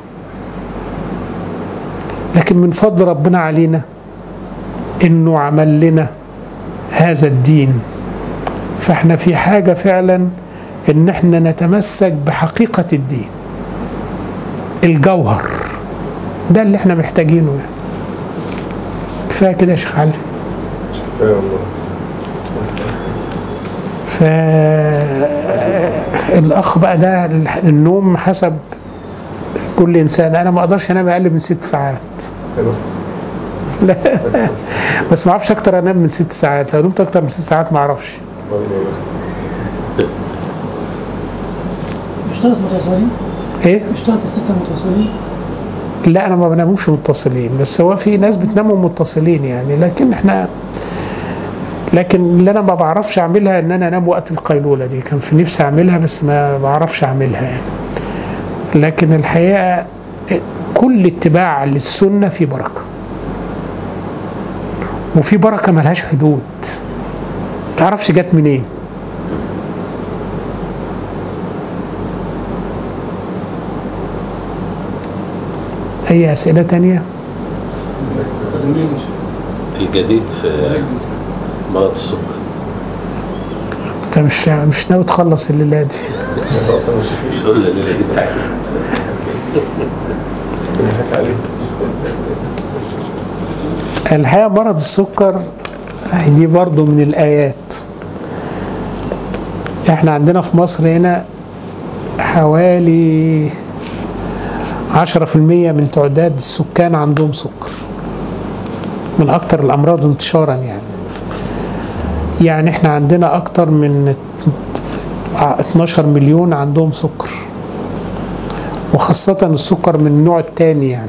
لكن من فضل ربنا علينا انه عمل لنا هذا الدين، فاحنا في حاجة فعلا ان احنا نتمسك بحقيقة الدين، الجوهر ده اللي احنا محتاجينه يعني. كفاية كده يا شيخ علي. فالأخ بقى ده النوم حسب كل إنسان. أنا ما أقدرش أنام أقل من 6 ساعات. لا بس ما أعرفش أكتر أنام من 6 ساعات. لو نمت أكتر من 6 ساعات ما أعرفش. اشترط متصلين؟ إيه؟ اشترط 6 متصلين؟ لا أنا ما بناموش متصلين، بس هو في ناس بتناموا متصلين يعني. لكن اللي أنا ما بعرفش أعملها إن أنا أنام وقت القيلولة دي. كان في نفسي أعملها بس ما بعرفش أعملها يعني. لكن الحقيقة كل اتباع للسنة في بركة، وفي بركة ملهاش حدود تعرفش جت منين. أي أسئلة تانية؟ الجديد في مرض السكر. أنت مش ناوي تخلص الليلة دي؟ مش قول الليلة دي الحقيقة مرض السكر دي برضو من الآيات. احنا عندنا في مصر هنا حوالي 10% من تعداد السكان عندهم سكر، من أكتر الأمراض انتشارا يعني احنا عندنا أكتر من 12 مليون عندهم سكر، وخاصة السكر من النوع الثاني يعني.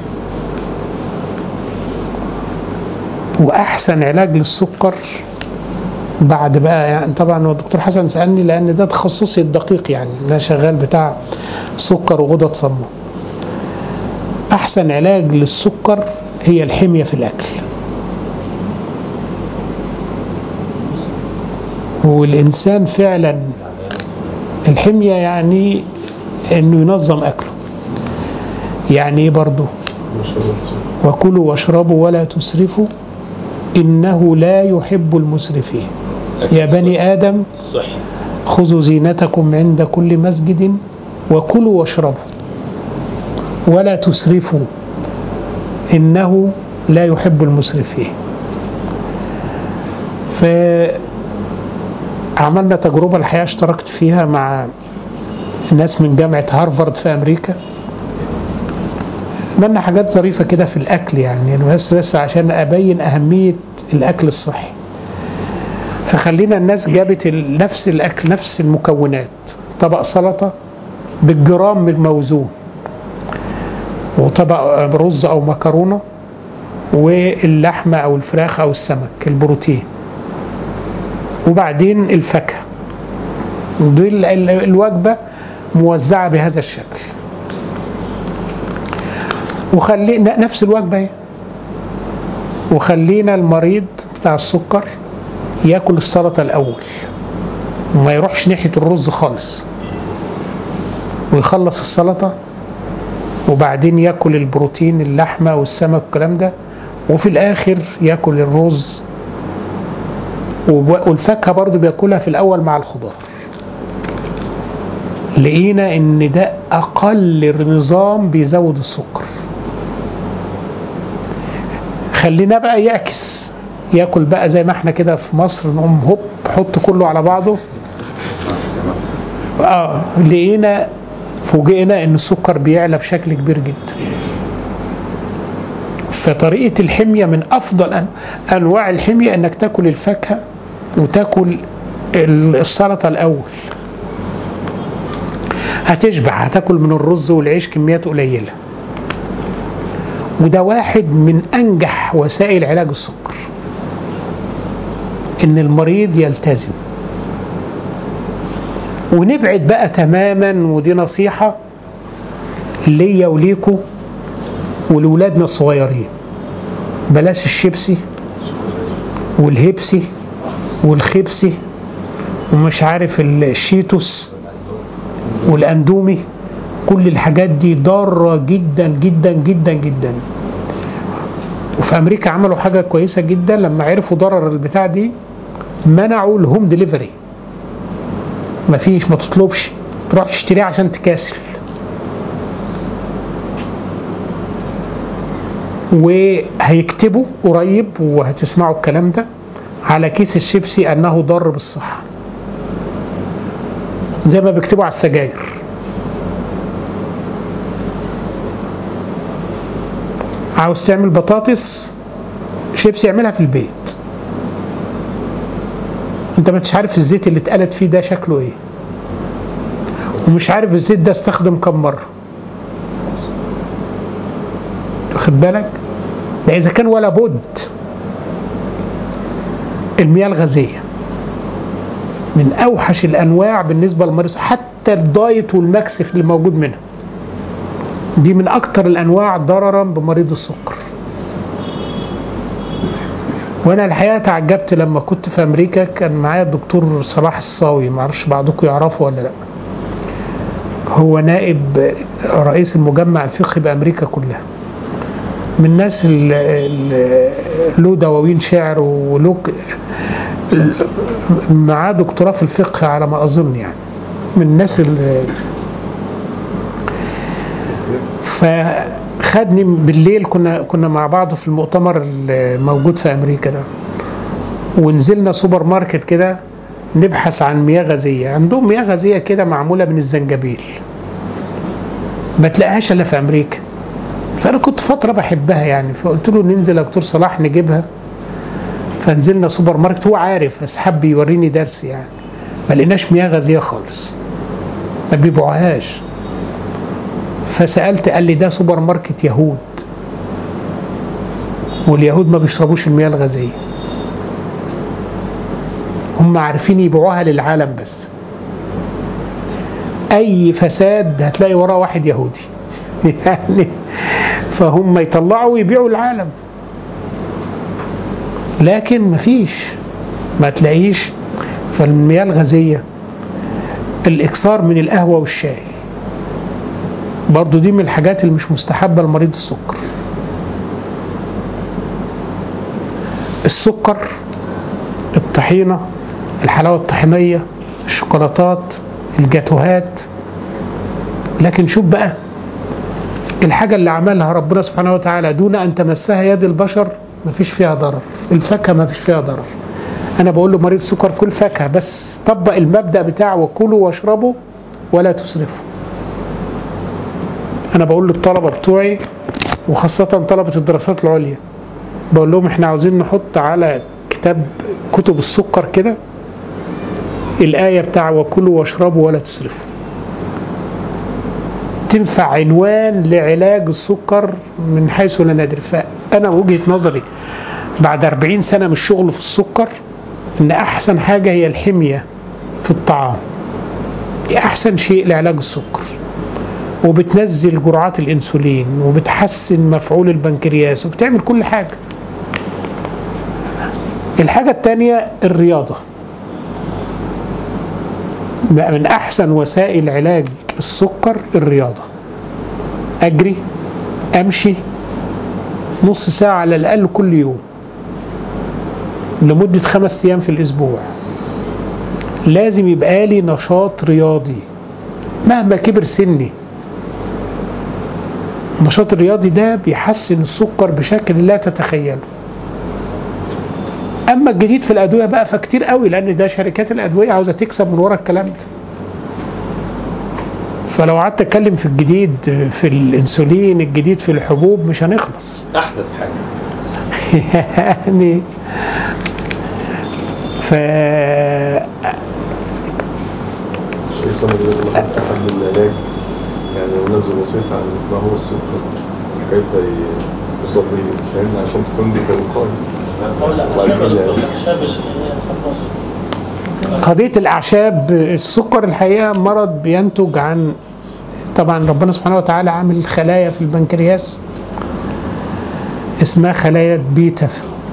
وأحسن علاج للسكر بعد بقى يعني طبعا هو الدكتور حسن سألني لأن ده تخصصي الدقيق يعني، أنا شغال بتاع سكر وغدد صماء. أحسن علاج للسكر هي الحمية في الأكل، والإنسان فعلا الحمية يعني إنه ينظم أكله. يعني إيه برضو؟ وكلوا واشربوا ولا تسرفوا إنه لا يحب المسرفين يا بني آدم خذوا زينتكم عند كل مسجد وكلوا واشربوا ولا تسرفوا إنه لا يحب المسرفين. فعملنا تجربة الحقيقة اشتركت فيها مع ناس من جامعة هارفارد في أمريكا. عملنا حاجات ظريفة كده في الأكل يعني بس عشان أبين أهمية الأكل الصحي. فخلينا الناس جابت نفس الأكل نفس المكونات، طبق سلطة بالجرام الموزون، وطبق رز أو مكرونة، واللحمة أو الفراخ أو السمك البروتين، وبعدين الفاكهة. دي الوجبة موزعة بهذا الشكل. وخلينا نفس الوجبة وخلينا المريض بتاع السكر ياكل السلطة الأول وما يروحش ناحية الرز خالص، ويخلص السلطة وبعدين ياكل البروتين اللحمة والسمك والكلام ده، وفي الآخر ياكل الرز والفاكهة برضو بياكلها في الأول مع الخضار. لقينا إن ده أقل نظام بيزود السكر. خلينا بقى يعكس، ياكل بقى زي ما احنا كده في مصر نقوم هوب حط كله على بعضه لقينا فوجئنا ان السكر بيعلى بشكل كبير جدا. فطريقة الحمية من افضل انواع الحمية انك تاكل الفاكهة وتاكل السلطة الاول، هتشبع، هتاكل من الرز والعيش كميات قليلة. وده واحد من انجح وسائل علاج السكر، ان المريض يلتزم. ونبعد بقى تماما، ودي نصيحة ليا وليكو ولولادنا الصغيرين، بلاش الشيبسي والهيبسي والخبسي ومش عارف الشيتوس والاندومي. كل الحاجات دي ضارة جدا جدا جدا جدا. وفي امريكا عملوا حاجة كويسة جدا، لما عرفوا ضرر البتاع دي منعوا الهوم ديليفري. مفيش، ما تطلبش، تروح تشتريه عشان تكاسل. وهيكتبوا قريب وهتسمعوا الكلام ده على كيس الشيبسي انه ضار بالصحة، زي ما بيكتبوا على السجاير. عاوز تعمل بطاطس شيبسي اعملها في البيت، انت ما انتش عارف الزيت اللي اتقلت فيه ده شكله ايه، ومش عارف الزيت ده استخدم كم مرة، واخد بالك؟ ده اذا كان ولا بد. المياه الغازية من اوحش الانواع بالنسبة للمريض، حتى الدايت والمكسف اللي موجود منها دي من اكتر الانواع ضررا بمريض السكر. وانا الحقيقه تعجبت لما كنت في امريكا، كان معايا الدكتور صلاح الصاوي، معرفش بعضكم يعرفه ولا لا، هو نائب رئيس المجمع الفقهي بامريكا كلها، من الناس له دواوين شعر وله معاه دكتوراه في الفقه على ما اظن، يعني من الناس فخدني بالليل، كنا مع بعض في المؤتمر الموجود في امريكا ده، ونزلنا سوبر ماركت كده نبحث عن مياه غازية. عندهم مياه غازية كده معمولة من الزنجبيل، ما تلاقيهاش الا في امريكا. فانا كنت فترة بحبها يعني، فقلت له ننزل يا دكتور صلاح نجيبها. فنزلنا سوبر ماركت، هو عارف بس حب يوريني درس يعني، ما لقيناش مياه غازية خالص، ما بيبيعوهاش. فسألت، قال لي ده سوبر ماركت يهود، واليهود ما بيشربوش المياه الغازية، هم عارفين يبيعوها للعالم بس. اي فساد هتلاقي وراه واحد يهودي يعني، فهم يطلعوا ويبيعوا العالم، لكن مفيش، ما تلاقيش. فالمياه الغازية، الاكثار من القهوة والشاي برضو دي من الحاجات اللي مش مستحبة لمريض السكر. السكر، الطحينة، الحلاوة الطحينية، الشوكولاتات، الجاتوهات. لكن شوف بقى الحاجة اللي عملها ربنا سبحانه وتعالى دون أن تمسها يد البشر، ما فيش فيها ضرر. الفاكهة ما فيش فيها ضرر. أنا بقول له مريض السكر كل فاكهة، بس طبق المبدأ بتاعه وكلوا واشربوا ولا تسرفوا. أنا بقول للطلبة بتوعي وخاصة طلبة الدراسات العليا، بقول لهم احنا عاوزين نحط على كتب السكر كده الآية بتاع وكلوا واشربوا ولا تسرفوا، تنفع عنوان لعلاج السكر من حيث لا ندري. فأنا وجهة نظري بعد 40 سنة من الشغل في السكر إن أحسن حاجة هي الحمية في الطعام، دي أحسن شيء لعلاج السكر، وبتنزل جرعات الانسولين وبتحسن مفعول البنكرياس وبتعمل كل حاجة. الحاجة الثانية الرياضة، من أحسن وسائل علاج السكر الرياضة. أجري، أمشي نص ساعة على الأقل كل يوم لمدة 5 أيام في الأسبوع. لازم يبقى لي نشاط رياضي مهما كبر سني. النشاط الرياضي ده بيحسن السكر بشكل لا تتخيله. أما الجديد في الأدوية بقى فكتير قوي، لأن ده شركات الأدوية عاوزة تكسب من وراء الكلام ده. فلو قعدت اتكلم في الجديد في الانسولين، الجديد في الحبوب، مش هنخلص. احدث حاجه يعني شيخنا بيقول لك احد العلاج يعني ونبذل وصيحه عن ما هو السكر كيف يصلي فهمنا عشان تكون دي قضية الأعشاب. السكر الحقيقة مرض بينتج عن، طبعا ربنا سبحانه وتعالى عامل خلايا في البنكرياس اسمها خلايا بيتا.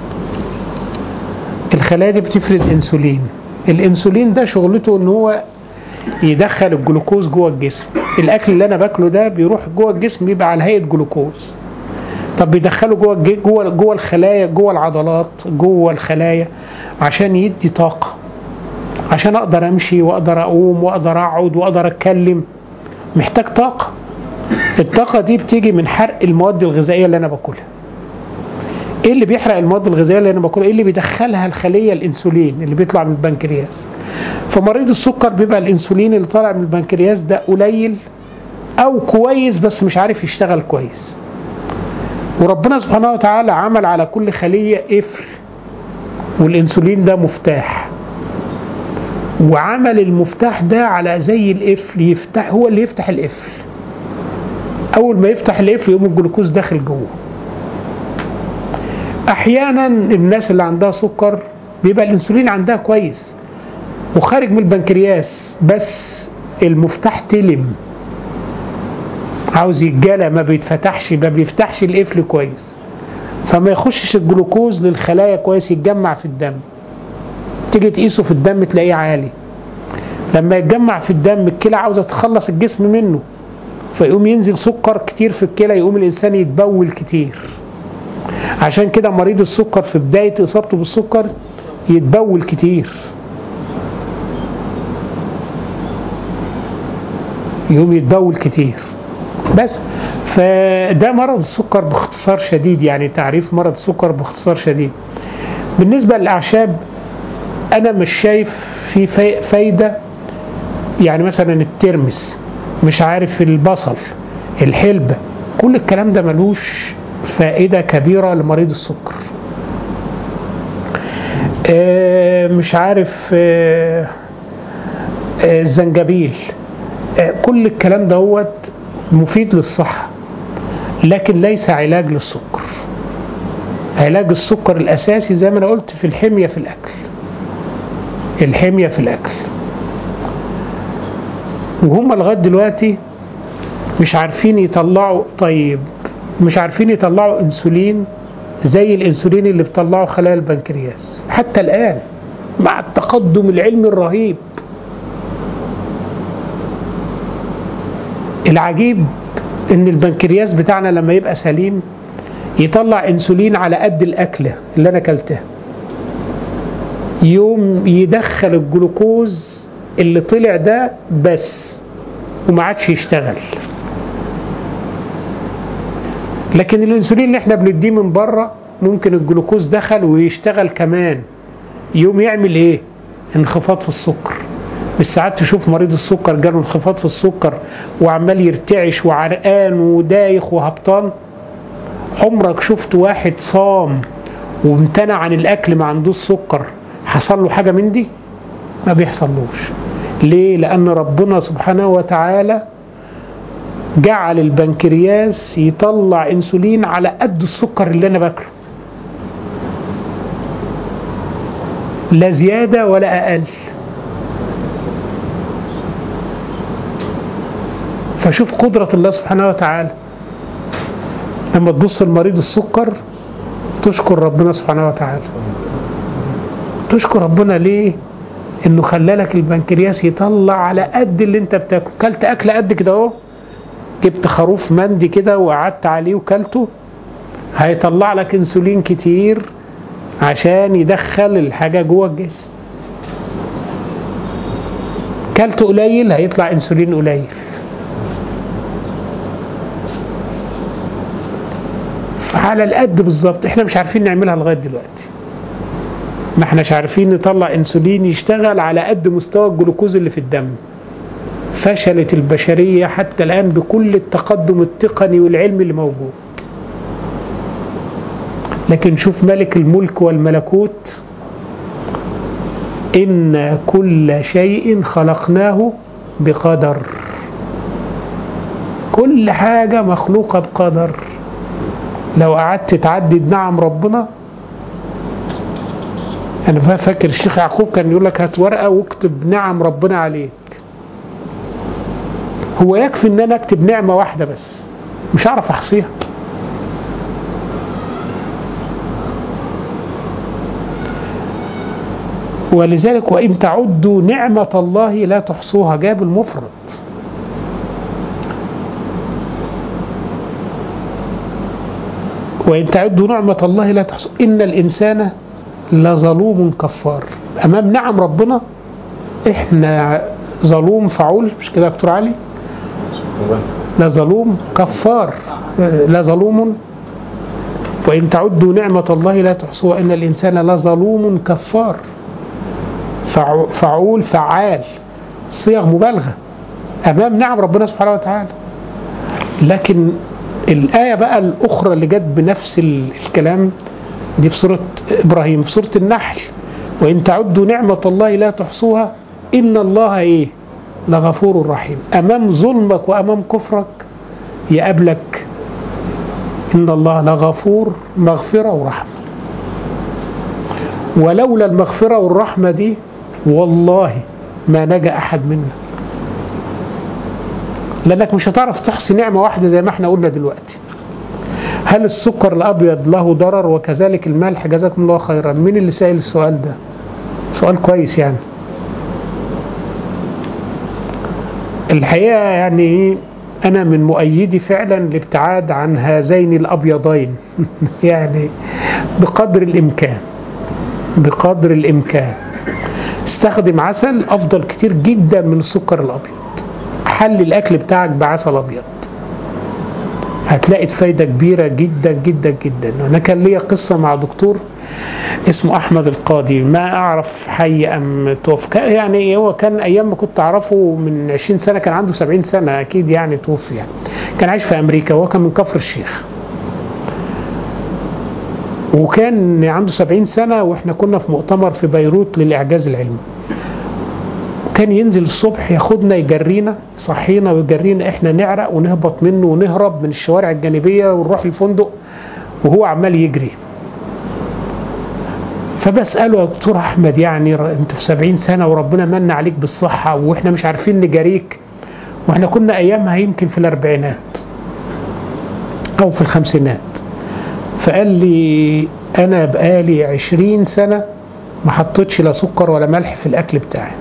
الخلايا دي بتفرز انسولين. الانسولين ده شغلته ان هو يدخل الجلوكوز جوه الجسم. الاكل اللي انا باكله ده بيروح جوه الجسم يبقى على هيئه جلوكوز. طب بيدخله جوه الخلايا، جوه العضلات، جوه الخلايا عشان يدي طاقه، عشان اقدر امشي واقدر اقوم واقدر اقعد واقدر اتكلم. محتاج طاقه. الطاقه دي بتيجي من حرق المواد الغذائيه اللي انا باكلها. ايه اللي بيحرق المواد الغذائيه اللي انا باكلها؟ ايه اللي بيدخلها الخليه؟ الانسولين اللي بيطلع من البنكرياس. فمريض السكر بيبقى الانسولين اللي طالع من البنكرياس ده قليل او كويس بس مش عارف يشتغل كويس. وربنا سبحانه وتعالى عمل على كل خليه قفل، والانسولين ده مفتاح، وعمل المفتاح ده على زي القفل، يفتح، هو اللي يفتح القفل. اول ما يفتح القفل يقوم الجلوكوز داخل جوه. احيانا الناس اللي عندها سكر بيبقى الانسولين عندها كويس وخارج من البنكرياس، بس المفتاح تلم، عاوز يتجلى، ما بيتفتحش، ما بيفتحش القفل كويس، فما يخشش الجلوكوز للخلايا كويس، يتجمع في الدم. تيجي تقيسه في الدم تلاقيه عالي. لما يتجمع في الدم الكلى عاوزه تخلص الجسم منه، فيقوم ينزل سكر كتير في الكلى، يقوم الانسان يتبول كتير. عشان كده مريض السكر في بداية إصابته بالسكر يتبول كتير، يقوم يتبول كتير. بس فده مرض السكر باختصار شديد، يعني تعريف مرض السكر باختصار شديد. بالنسبة للأعشاب أنا مش شايف في فايدة. يعني مثلا الترمس، مش عارف البصل، الحلبة، كل الكلام ده ملوش فائدة كبيرة لمريض السكر. مش عارف الزنجبيل، كل الكلام دوت مفيد للصحة لكن ليس علاج للسكر. علاج السكر الأساسي زي ما أنا قلت في الحمية في الأكل. الحمية في الأكل. وهم لغاية دلوقتي مش عارفين يطلعوا، طيب مش عارفين يطلعوا انسولين زي الانسولين اللي بيطلعوا خلايا البنكرياس حتى الآن مع التقدم العلمي الرهيب. العجيب ان البنكرياس بتاعنا لما يبقى سليم يطلع انسولين على قد الاكله اللي انا اكلتها، يوم يدخل الجلوكوز اللي طلع ده بس وما عادش يشتغل. لكن الانسولين اللي احنا بنديه من بره ممكن الجلوكوز دخل ويشتغل كمان، يوم يعمل ايه؟ انخفاض في السكر. بالساعات تشوف مريض السكر جاله انخفاض في السكر وعمال يرتعش وعرقان ودايخ وهبطان. عمرك شفت واحد صام وامتنع عن الاكل ما عندوش سكر حصل له حاجه من دي؟ ما بيحصلوش. ليه؟ لان ربنا سبحانه وتعالى جعل البنكرياس يطلع انسولين على قد السكر اللي انا باكله، لا زياده ولا اقل. فشوف قدرة الله سبحانه وتعالى. لما تبص لمريض السكر تشكر ربنا سبحانه وتعالى. تشكر ربنا ليه؟ انه خلالك البنكرياس يطلع على قد اللي انت بتاكله. كلت اكل قد كده اهو، جبت خروف مندي كده وقعدت عليه وكلته، هيطلع لك انسولين كتير عشان يدخل الحاجة جوه الجسم. كلته قليل هيطلع انسولين قليل. على القد بالظبط. احنا مش عارفين نعملها لغايه دلوقتي. ما احناش عارفين نطلع انسولين يشتغل على قد مستوى الجلوكوز اللي في الدم. فشلت البشرية حتى الآن بكل التقدم التقني والعلمي اللي موجود. لكن شوف ملك الملك والملكوت: إن كل شيء خلقناه بقدر. كل حاجة مخلوقة بقدر. لو قعدت تعدد نعم ربنا، أنا فاكر الشيخ يعقوب كان يقول لك هات ورقة واكتب نعم ربنا عليك. هو يكفي ان انا اكتب نعمة واحدة بس، مش هعرف احصيها. ولذلك وإن تعدوا نعمة الله لا تحصوها، جاب المفرد. وإن تعدوا نعمة الله لا تحصوها إن الإنسان لظلوم كفار. أمام نعم ربنا إحنا ظلوم فعول، مش كده يا دكتور علي؟ لظلوم كفار، لظلوم. وإن تعدوا نعمة الله لا تحصوها إن الإنسان لظلوم كفار. فعول فعال، صيغ مبالغة أمام نعم ربنا سبحانه وتعالى. لكن الآية بقى الأخرى اللي جت بنفس الكلام دي في سورة إبراهيم، في سورة النحل: وإن تعدوا نعمة الله لا تحصوها إن الله لغفور رحيم. أمام ظلمك وأمام كفرك يقابلك إن الله لغفور، مغفرة ورحمة. ولولا المغفرة والرحمة دي والله ما نجا أحد منا، لأنك مش هتعرف تحصي نعمة واحدة زي ما احنا قلنا دلوقتي. هل السكر الأبيض له ضرر وكذلك الملح؟ جزاكم الله خيرا. مين اللي سائل السؤال ده؟ سؤال كويس يعني. الحقيقة يعني أنا من مؤيدي فعلا الابتعاد عن هذين الأبيضين يعني بقدر الإمكان، بقدر الإمكان. استخدم عسل أفضل كتير جدا من السكر الأبيض. حل الأكل بتاعك بعسل أبيض، هتلاقي فايدة كبيرة جدا جدا جدا. أنا كان ليا قصة مع دكتور اسمه أحمد القاضي، ما أعرف حي أم توفى، يعني هو كان أيام ما كنت أعرفه من 20 سنة، كان عنده 70 سنة أكيد يعني توفي يعني. كان عايش في أمريكا وهو كان من كفر الشيخ، وكان عنده 70 سنة وإحنا كنا في مؤتمر في بيروت للإعجاز العلمي. كان ينزل الصبح ياخدنا يجرينا، صحينا ويجرينا، إحنا نعرق ونهبط منه ونهرب من الشوارع الجانبية ونروح الفندق وهو عمال يجري. فبسأله يا دكتور أحمد يعني أنت في 70 سنة وربنا من عليك بالصحة وإحنا مش عارفين نجاريك، وإحنا كنا أيامها يمكن في الأربعينات أو في الخمسينات. فقال لي أنا بقالي 20 سنة ما حطيتش لا سكر ولا ملح في الأكل بتاعي.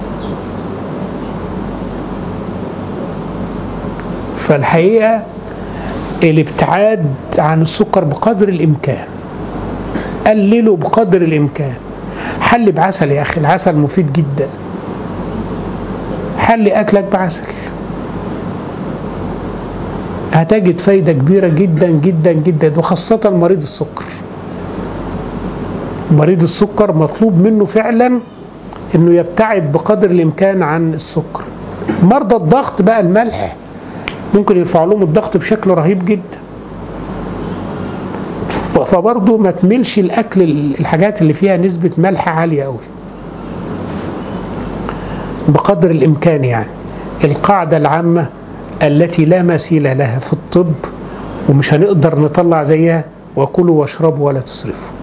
فالحقيقة الابتعاد عن السكر بقدر الإمكان، قلله بقدر الإمكان. حل بعسل يا أخي، العسل مفيد جدا. حل أكلك بعسل، هتجد فايدة كبيرة جدا جدا جدا، وخاصة مريض السكر. مريض السكر مطلوب منه فعلا انه يبتعد بقدر الامكان عن السكر. مرضى الضغط بقى الملح ممكن يرفع لهم الضغط بشكل رهيب جدا، فبرضه ما تملش الاكل الحاجات اللي فيها نسبة ملح عالية قوي بقدر الامكان. يعني القاعدة العامة التي لا مثيل لها في الطب ومش هنقدر نطلع زيها: وكلوا واشربوا ولا تسرفوا.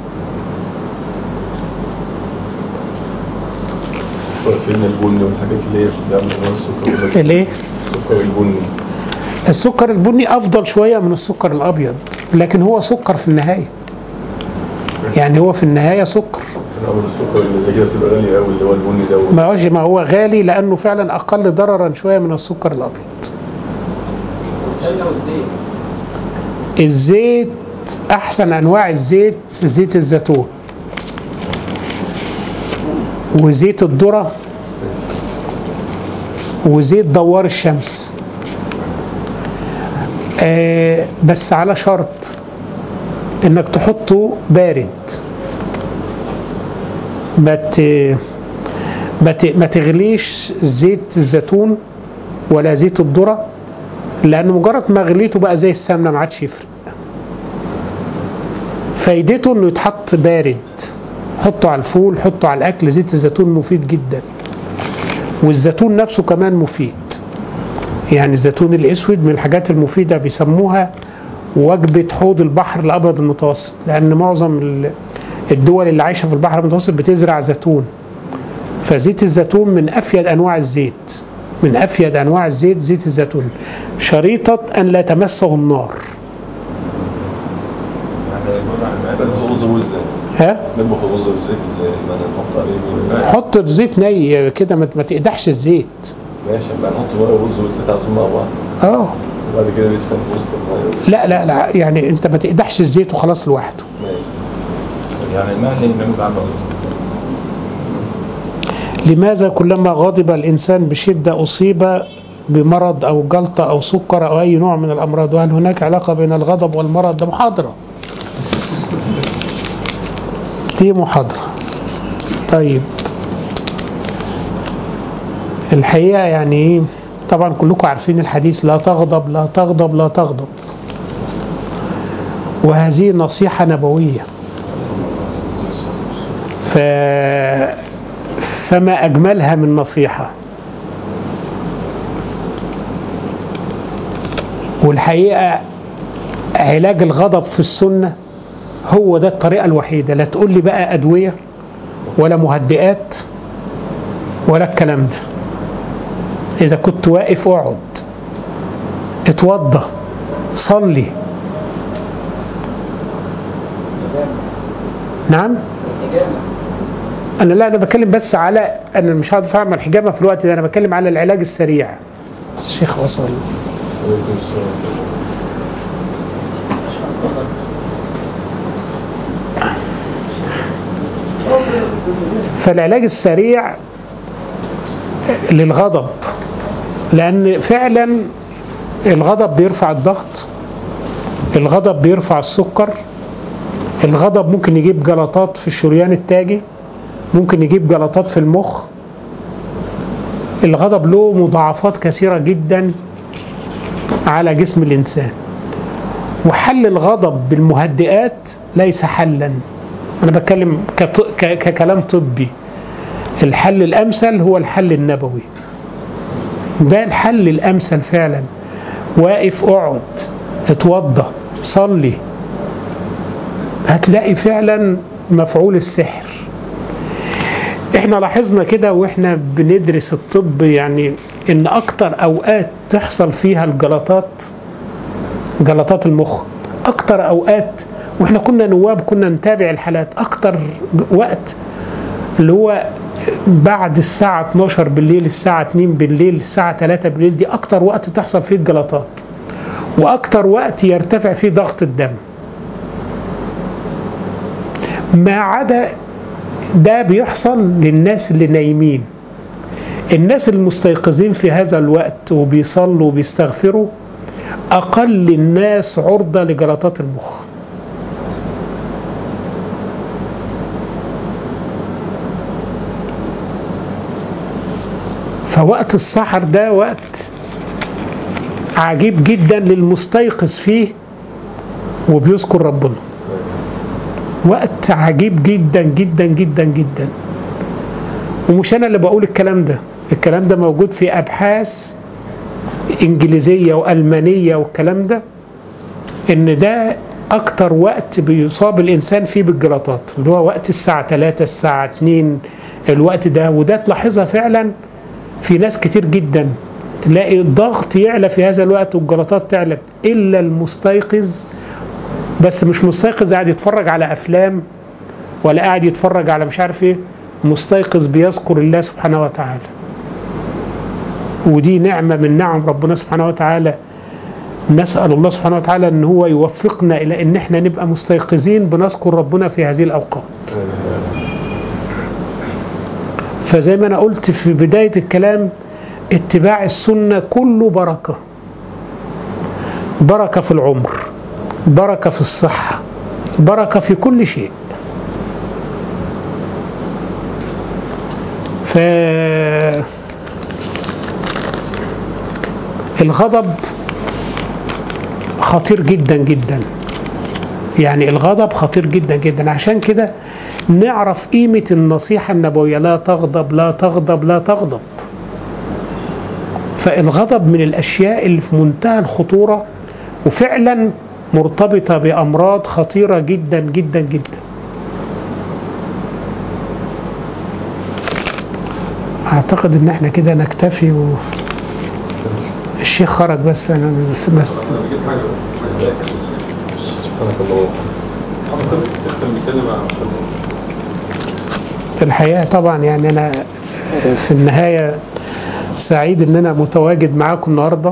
سيدنا البني والحاجات اللي هي بتعمل السكر. الايه؟ السكر البني. السكر البني افضل شوية من السكر الابيض، لكن هو سكر في النهاية. يعني هو في النهاية سكر. السكر اللي زي كده بتبقى غالي قوي اللي هو البني ده. ما هو غالي لانه فعلا اقل ضررا شوية من السكر الابيض. الزيت احسن انواع الزيت زيت الزيتون وزيت الذرة وزيت دوار الشمس، بس على شرط انك تحطه بارد، ما تغليش زيت الزيتون ولا زيت الذرة، لأن مجرد ما غليته بقى زي السمنة ما عادش يفرق. فايدته إنه يتحط بارد، حطه على الفول، حطه على الأكل. زيت الزيتون مفيد جدا، والزيتون نفسه كمان مفيد. يعني الزيتون الأسود من الحاجات المفيدة، بيسموها وجبة حوض البحر الأبيض المتوسط، لأن معظم الدول اللي عايشة في البحر المتوسط بتزرع زيتون. فزيت الزيتون من أفيد أنواع الزيت، من أفيد أنواع الزيت زيت الزيتون، شريطة أن لا تمسه النار. ها؟ حط زيت ني كده، ما تقدحش الزيت. ماشي، بقى نحط ميه ورز والزيت على طول مع بعض. وبعد كده لسه في وسط الميه. لا يعني انت ما تقدحش الزيت وخلاص لوحده. يعني المعنى نموت عنه. لماذا كلما غضب الإنسان بشدة أصيب بمرض أو جلطة أو سكر أو أي نوع من الأمراض؟ وهل هناك علاقة بين الغضب والمرض؟ ده محاضرة، دي محاضرة. طيب الحقيقة يعني طبعا كلكم عارفين الحديث لا تغضب لا تغضب لا تغضب، وهذه نصيحة نبوية. فما أجملها من نصيحة. والحقيقة علاج الغضب في السنة هو ده الطريقة الوحيدة. لا تقول لي بقى أدوية ولا مهدئات ولا الكلام ده. إذا كنت واقف اقعد، اتوضى، صلي. نعم؟ أنا بتكلم بس على، أنا مش هقدر أعمل الحجامة في الوقت ده، أنا بتكلم على العلاج السريع. الشيخ وصل. فالعلاج السريع للغضب، لأن فعلا الغضب بيرفع الضغط، الغضب بيرفع السكر، الغضب ممكن يجيب جلطات في الشريان التاجي، ممكن يجيب جلطات في المخ. الغضب له مضاعفات كثيرة جدا على جسم الإنسان. وحل الغضب بالمهدئات ليس حلا. أنا بتكلم ككلام طبي. الحل الأمثل هو الحل النبوي، ده الحل الأمثل فعلا. واقف اقعد، اتوضى، صلي، هتلاقي فعلا مفعول السحر. احنا لاحظنا كده واحنا بندرس الطب، يعني ان اكتر اوقات تحصل فيها جلطات المخ، اكتر اوقات، واحنا كنا نواب كنا نتابع الحالات، اكتر وقت اللي هو بعد الساعة 12 بالليل، الساعة 2 بالليل، الساعة 3 بالليل، دي اكتر وقت تحصل فيه الجلطات، واكتر وقت يرتفع فيه ضغط الدم. ما عدا ده بيحصل للناس اللي نايمين. الناس المستيقظين في هذا الوقت وبيصلوا وبيستغفروا أقل الناس عرضة لجلطات المخ. فوقت السحر ده وقت عجيب جدا للمستيقظ فيه وبيذكر ربنا، وقت عجيب جدا جدا جدا جدا. ومش أنا اللي بقول الكلام ده موجود في أبحاث إنجليزية وألمانية والكلام ده، إن ده أكتر وقت بيصاب الإنسان فيه بالجلطات، اللي هو وقت الساعة 3 الساعة 2 الوقت ده. وده تلاحظها فعلا في ناس كتير جدا، تلاقي الضغط يعلى في هذا الوقت والجلطات تعلى، إلا المستيقظ. بس مش مستيقظ قاعد يتفرج على أفلام ولا قاعد يتفرج على مش عارف إيه، مستيقظ بيذكر الله سبحانه وتعالى. ودي نعمة من نعم ربنا سبحانه وتعالى. نسأل الله سبحانه وتعالى أن هو يوفقنا إلى أن احنا نبقى مستيقظين بنذكر ربنا في هذه الأوقات. فزي ما أنا قلت في بداية الكلام، اتباع السنة كله بركة، بركة في العمر، بركة في الصحة، بركة في كل شيء. الغضب خطير جدا جدا، يعني الغضب خطير جدا جدا. عشان كده نعرف قيمة النصيحة النبوية: لا تغضب لا تغضب لا تغضب. فالغضب من الأشياء اللي في منتهى الخطورة، وفعلا مرتبطة بأمراض خطيرة جدا جدا جدا. أعتقد إن احنا كده نكتفي الشيخ خرج بس أنا بس الحقيقة طبعا يعني أنا في النهاية سعيد إن أنا متواجد معاكم النهاردة،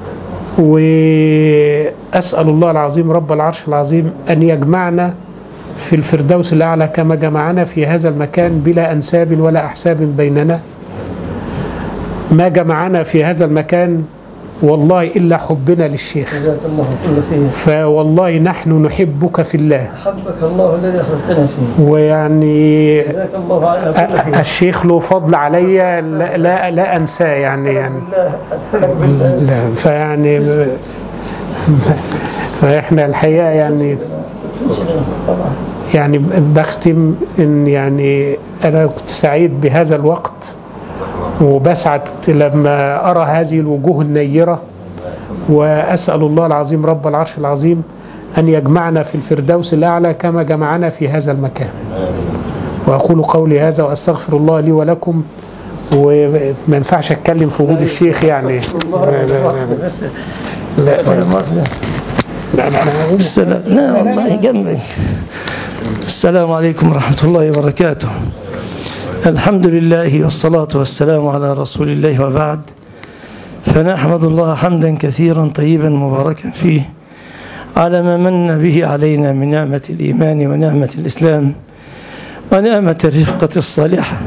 وأسأل الله العظيم رب العرش العظيم أن يجمعنا في الفردوس الأعلى كما جمعنا في هذا المكان بلا أنساب ولا أحساب بيننا. ما جمعنا في هذا المكان والله إلا حبنا للشيخ، فوالله نحن نحبك في الله، أحبك الله الذي أخرجتنا فيه، ويعني الشيخ له فضل علي لا أنساه يعني لا فيعني فإحنا الحقيقة يعني بختم إن يعني أنا كنت سعيد بهذا الوقت، وبسعد لما أرى هذه الوجوه النيرة، وأسأل الله العظيم رب العرش العظيم أن يجمعنا في الفردوس الأعلى كما جمعنا في هذا المكان. وأقول قولي هذا وأستغفر الله لي ولكم، وما ينفعش أتكلم في وجود الشيخ يعني. لا والله جنبي. السلام عليكم ورحمة الله وبركاته. الحمد لله والصلاة والسلام على رسول الله، وبعد، فنحمد الله حمدا كثيرا طيبا مباركا فيه على ما من به علينا من نعمة الإيمان ونعمة الإسلام ونعمة الرفقة الصالحة.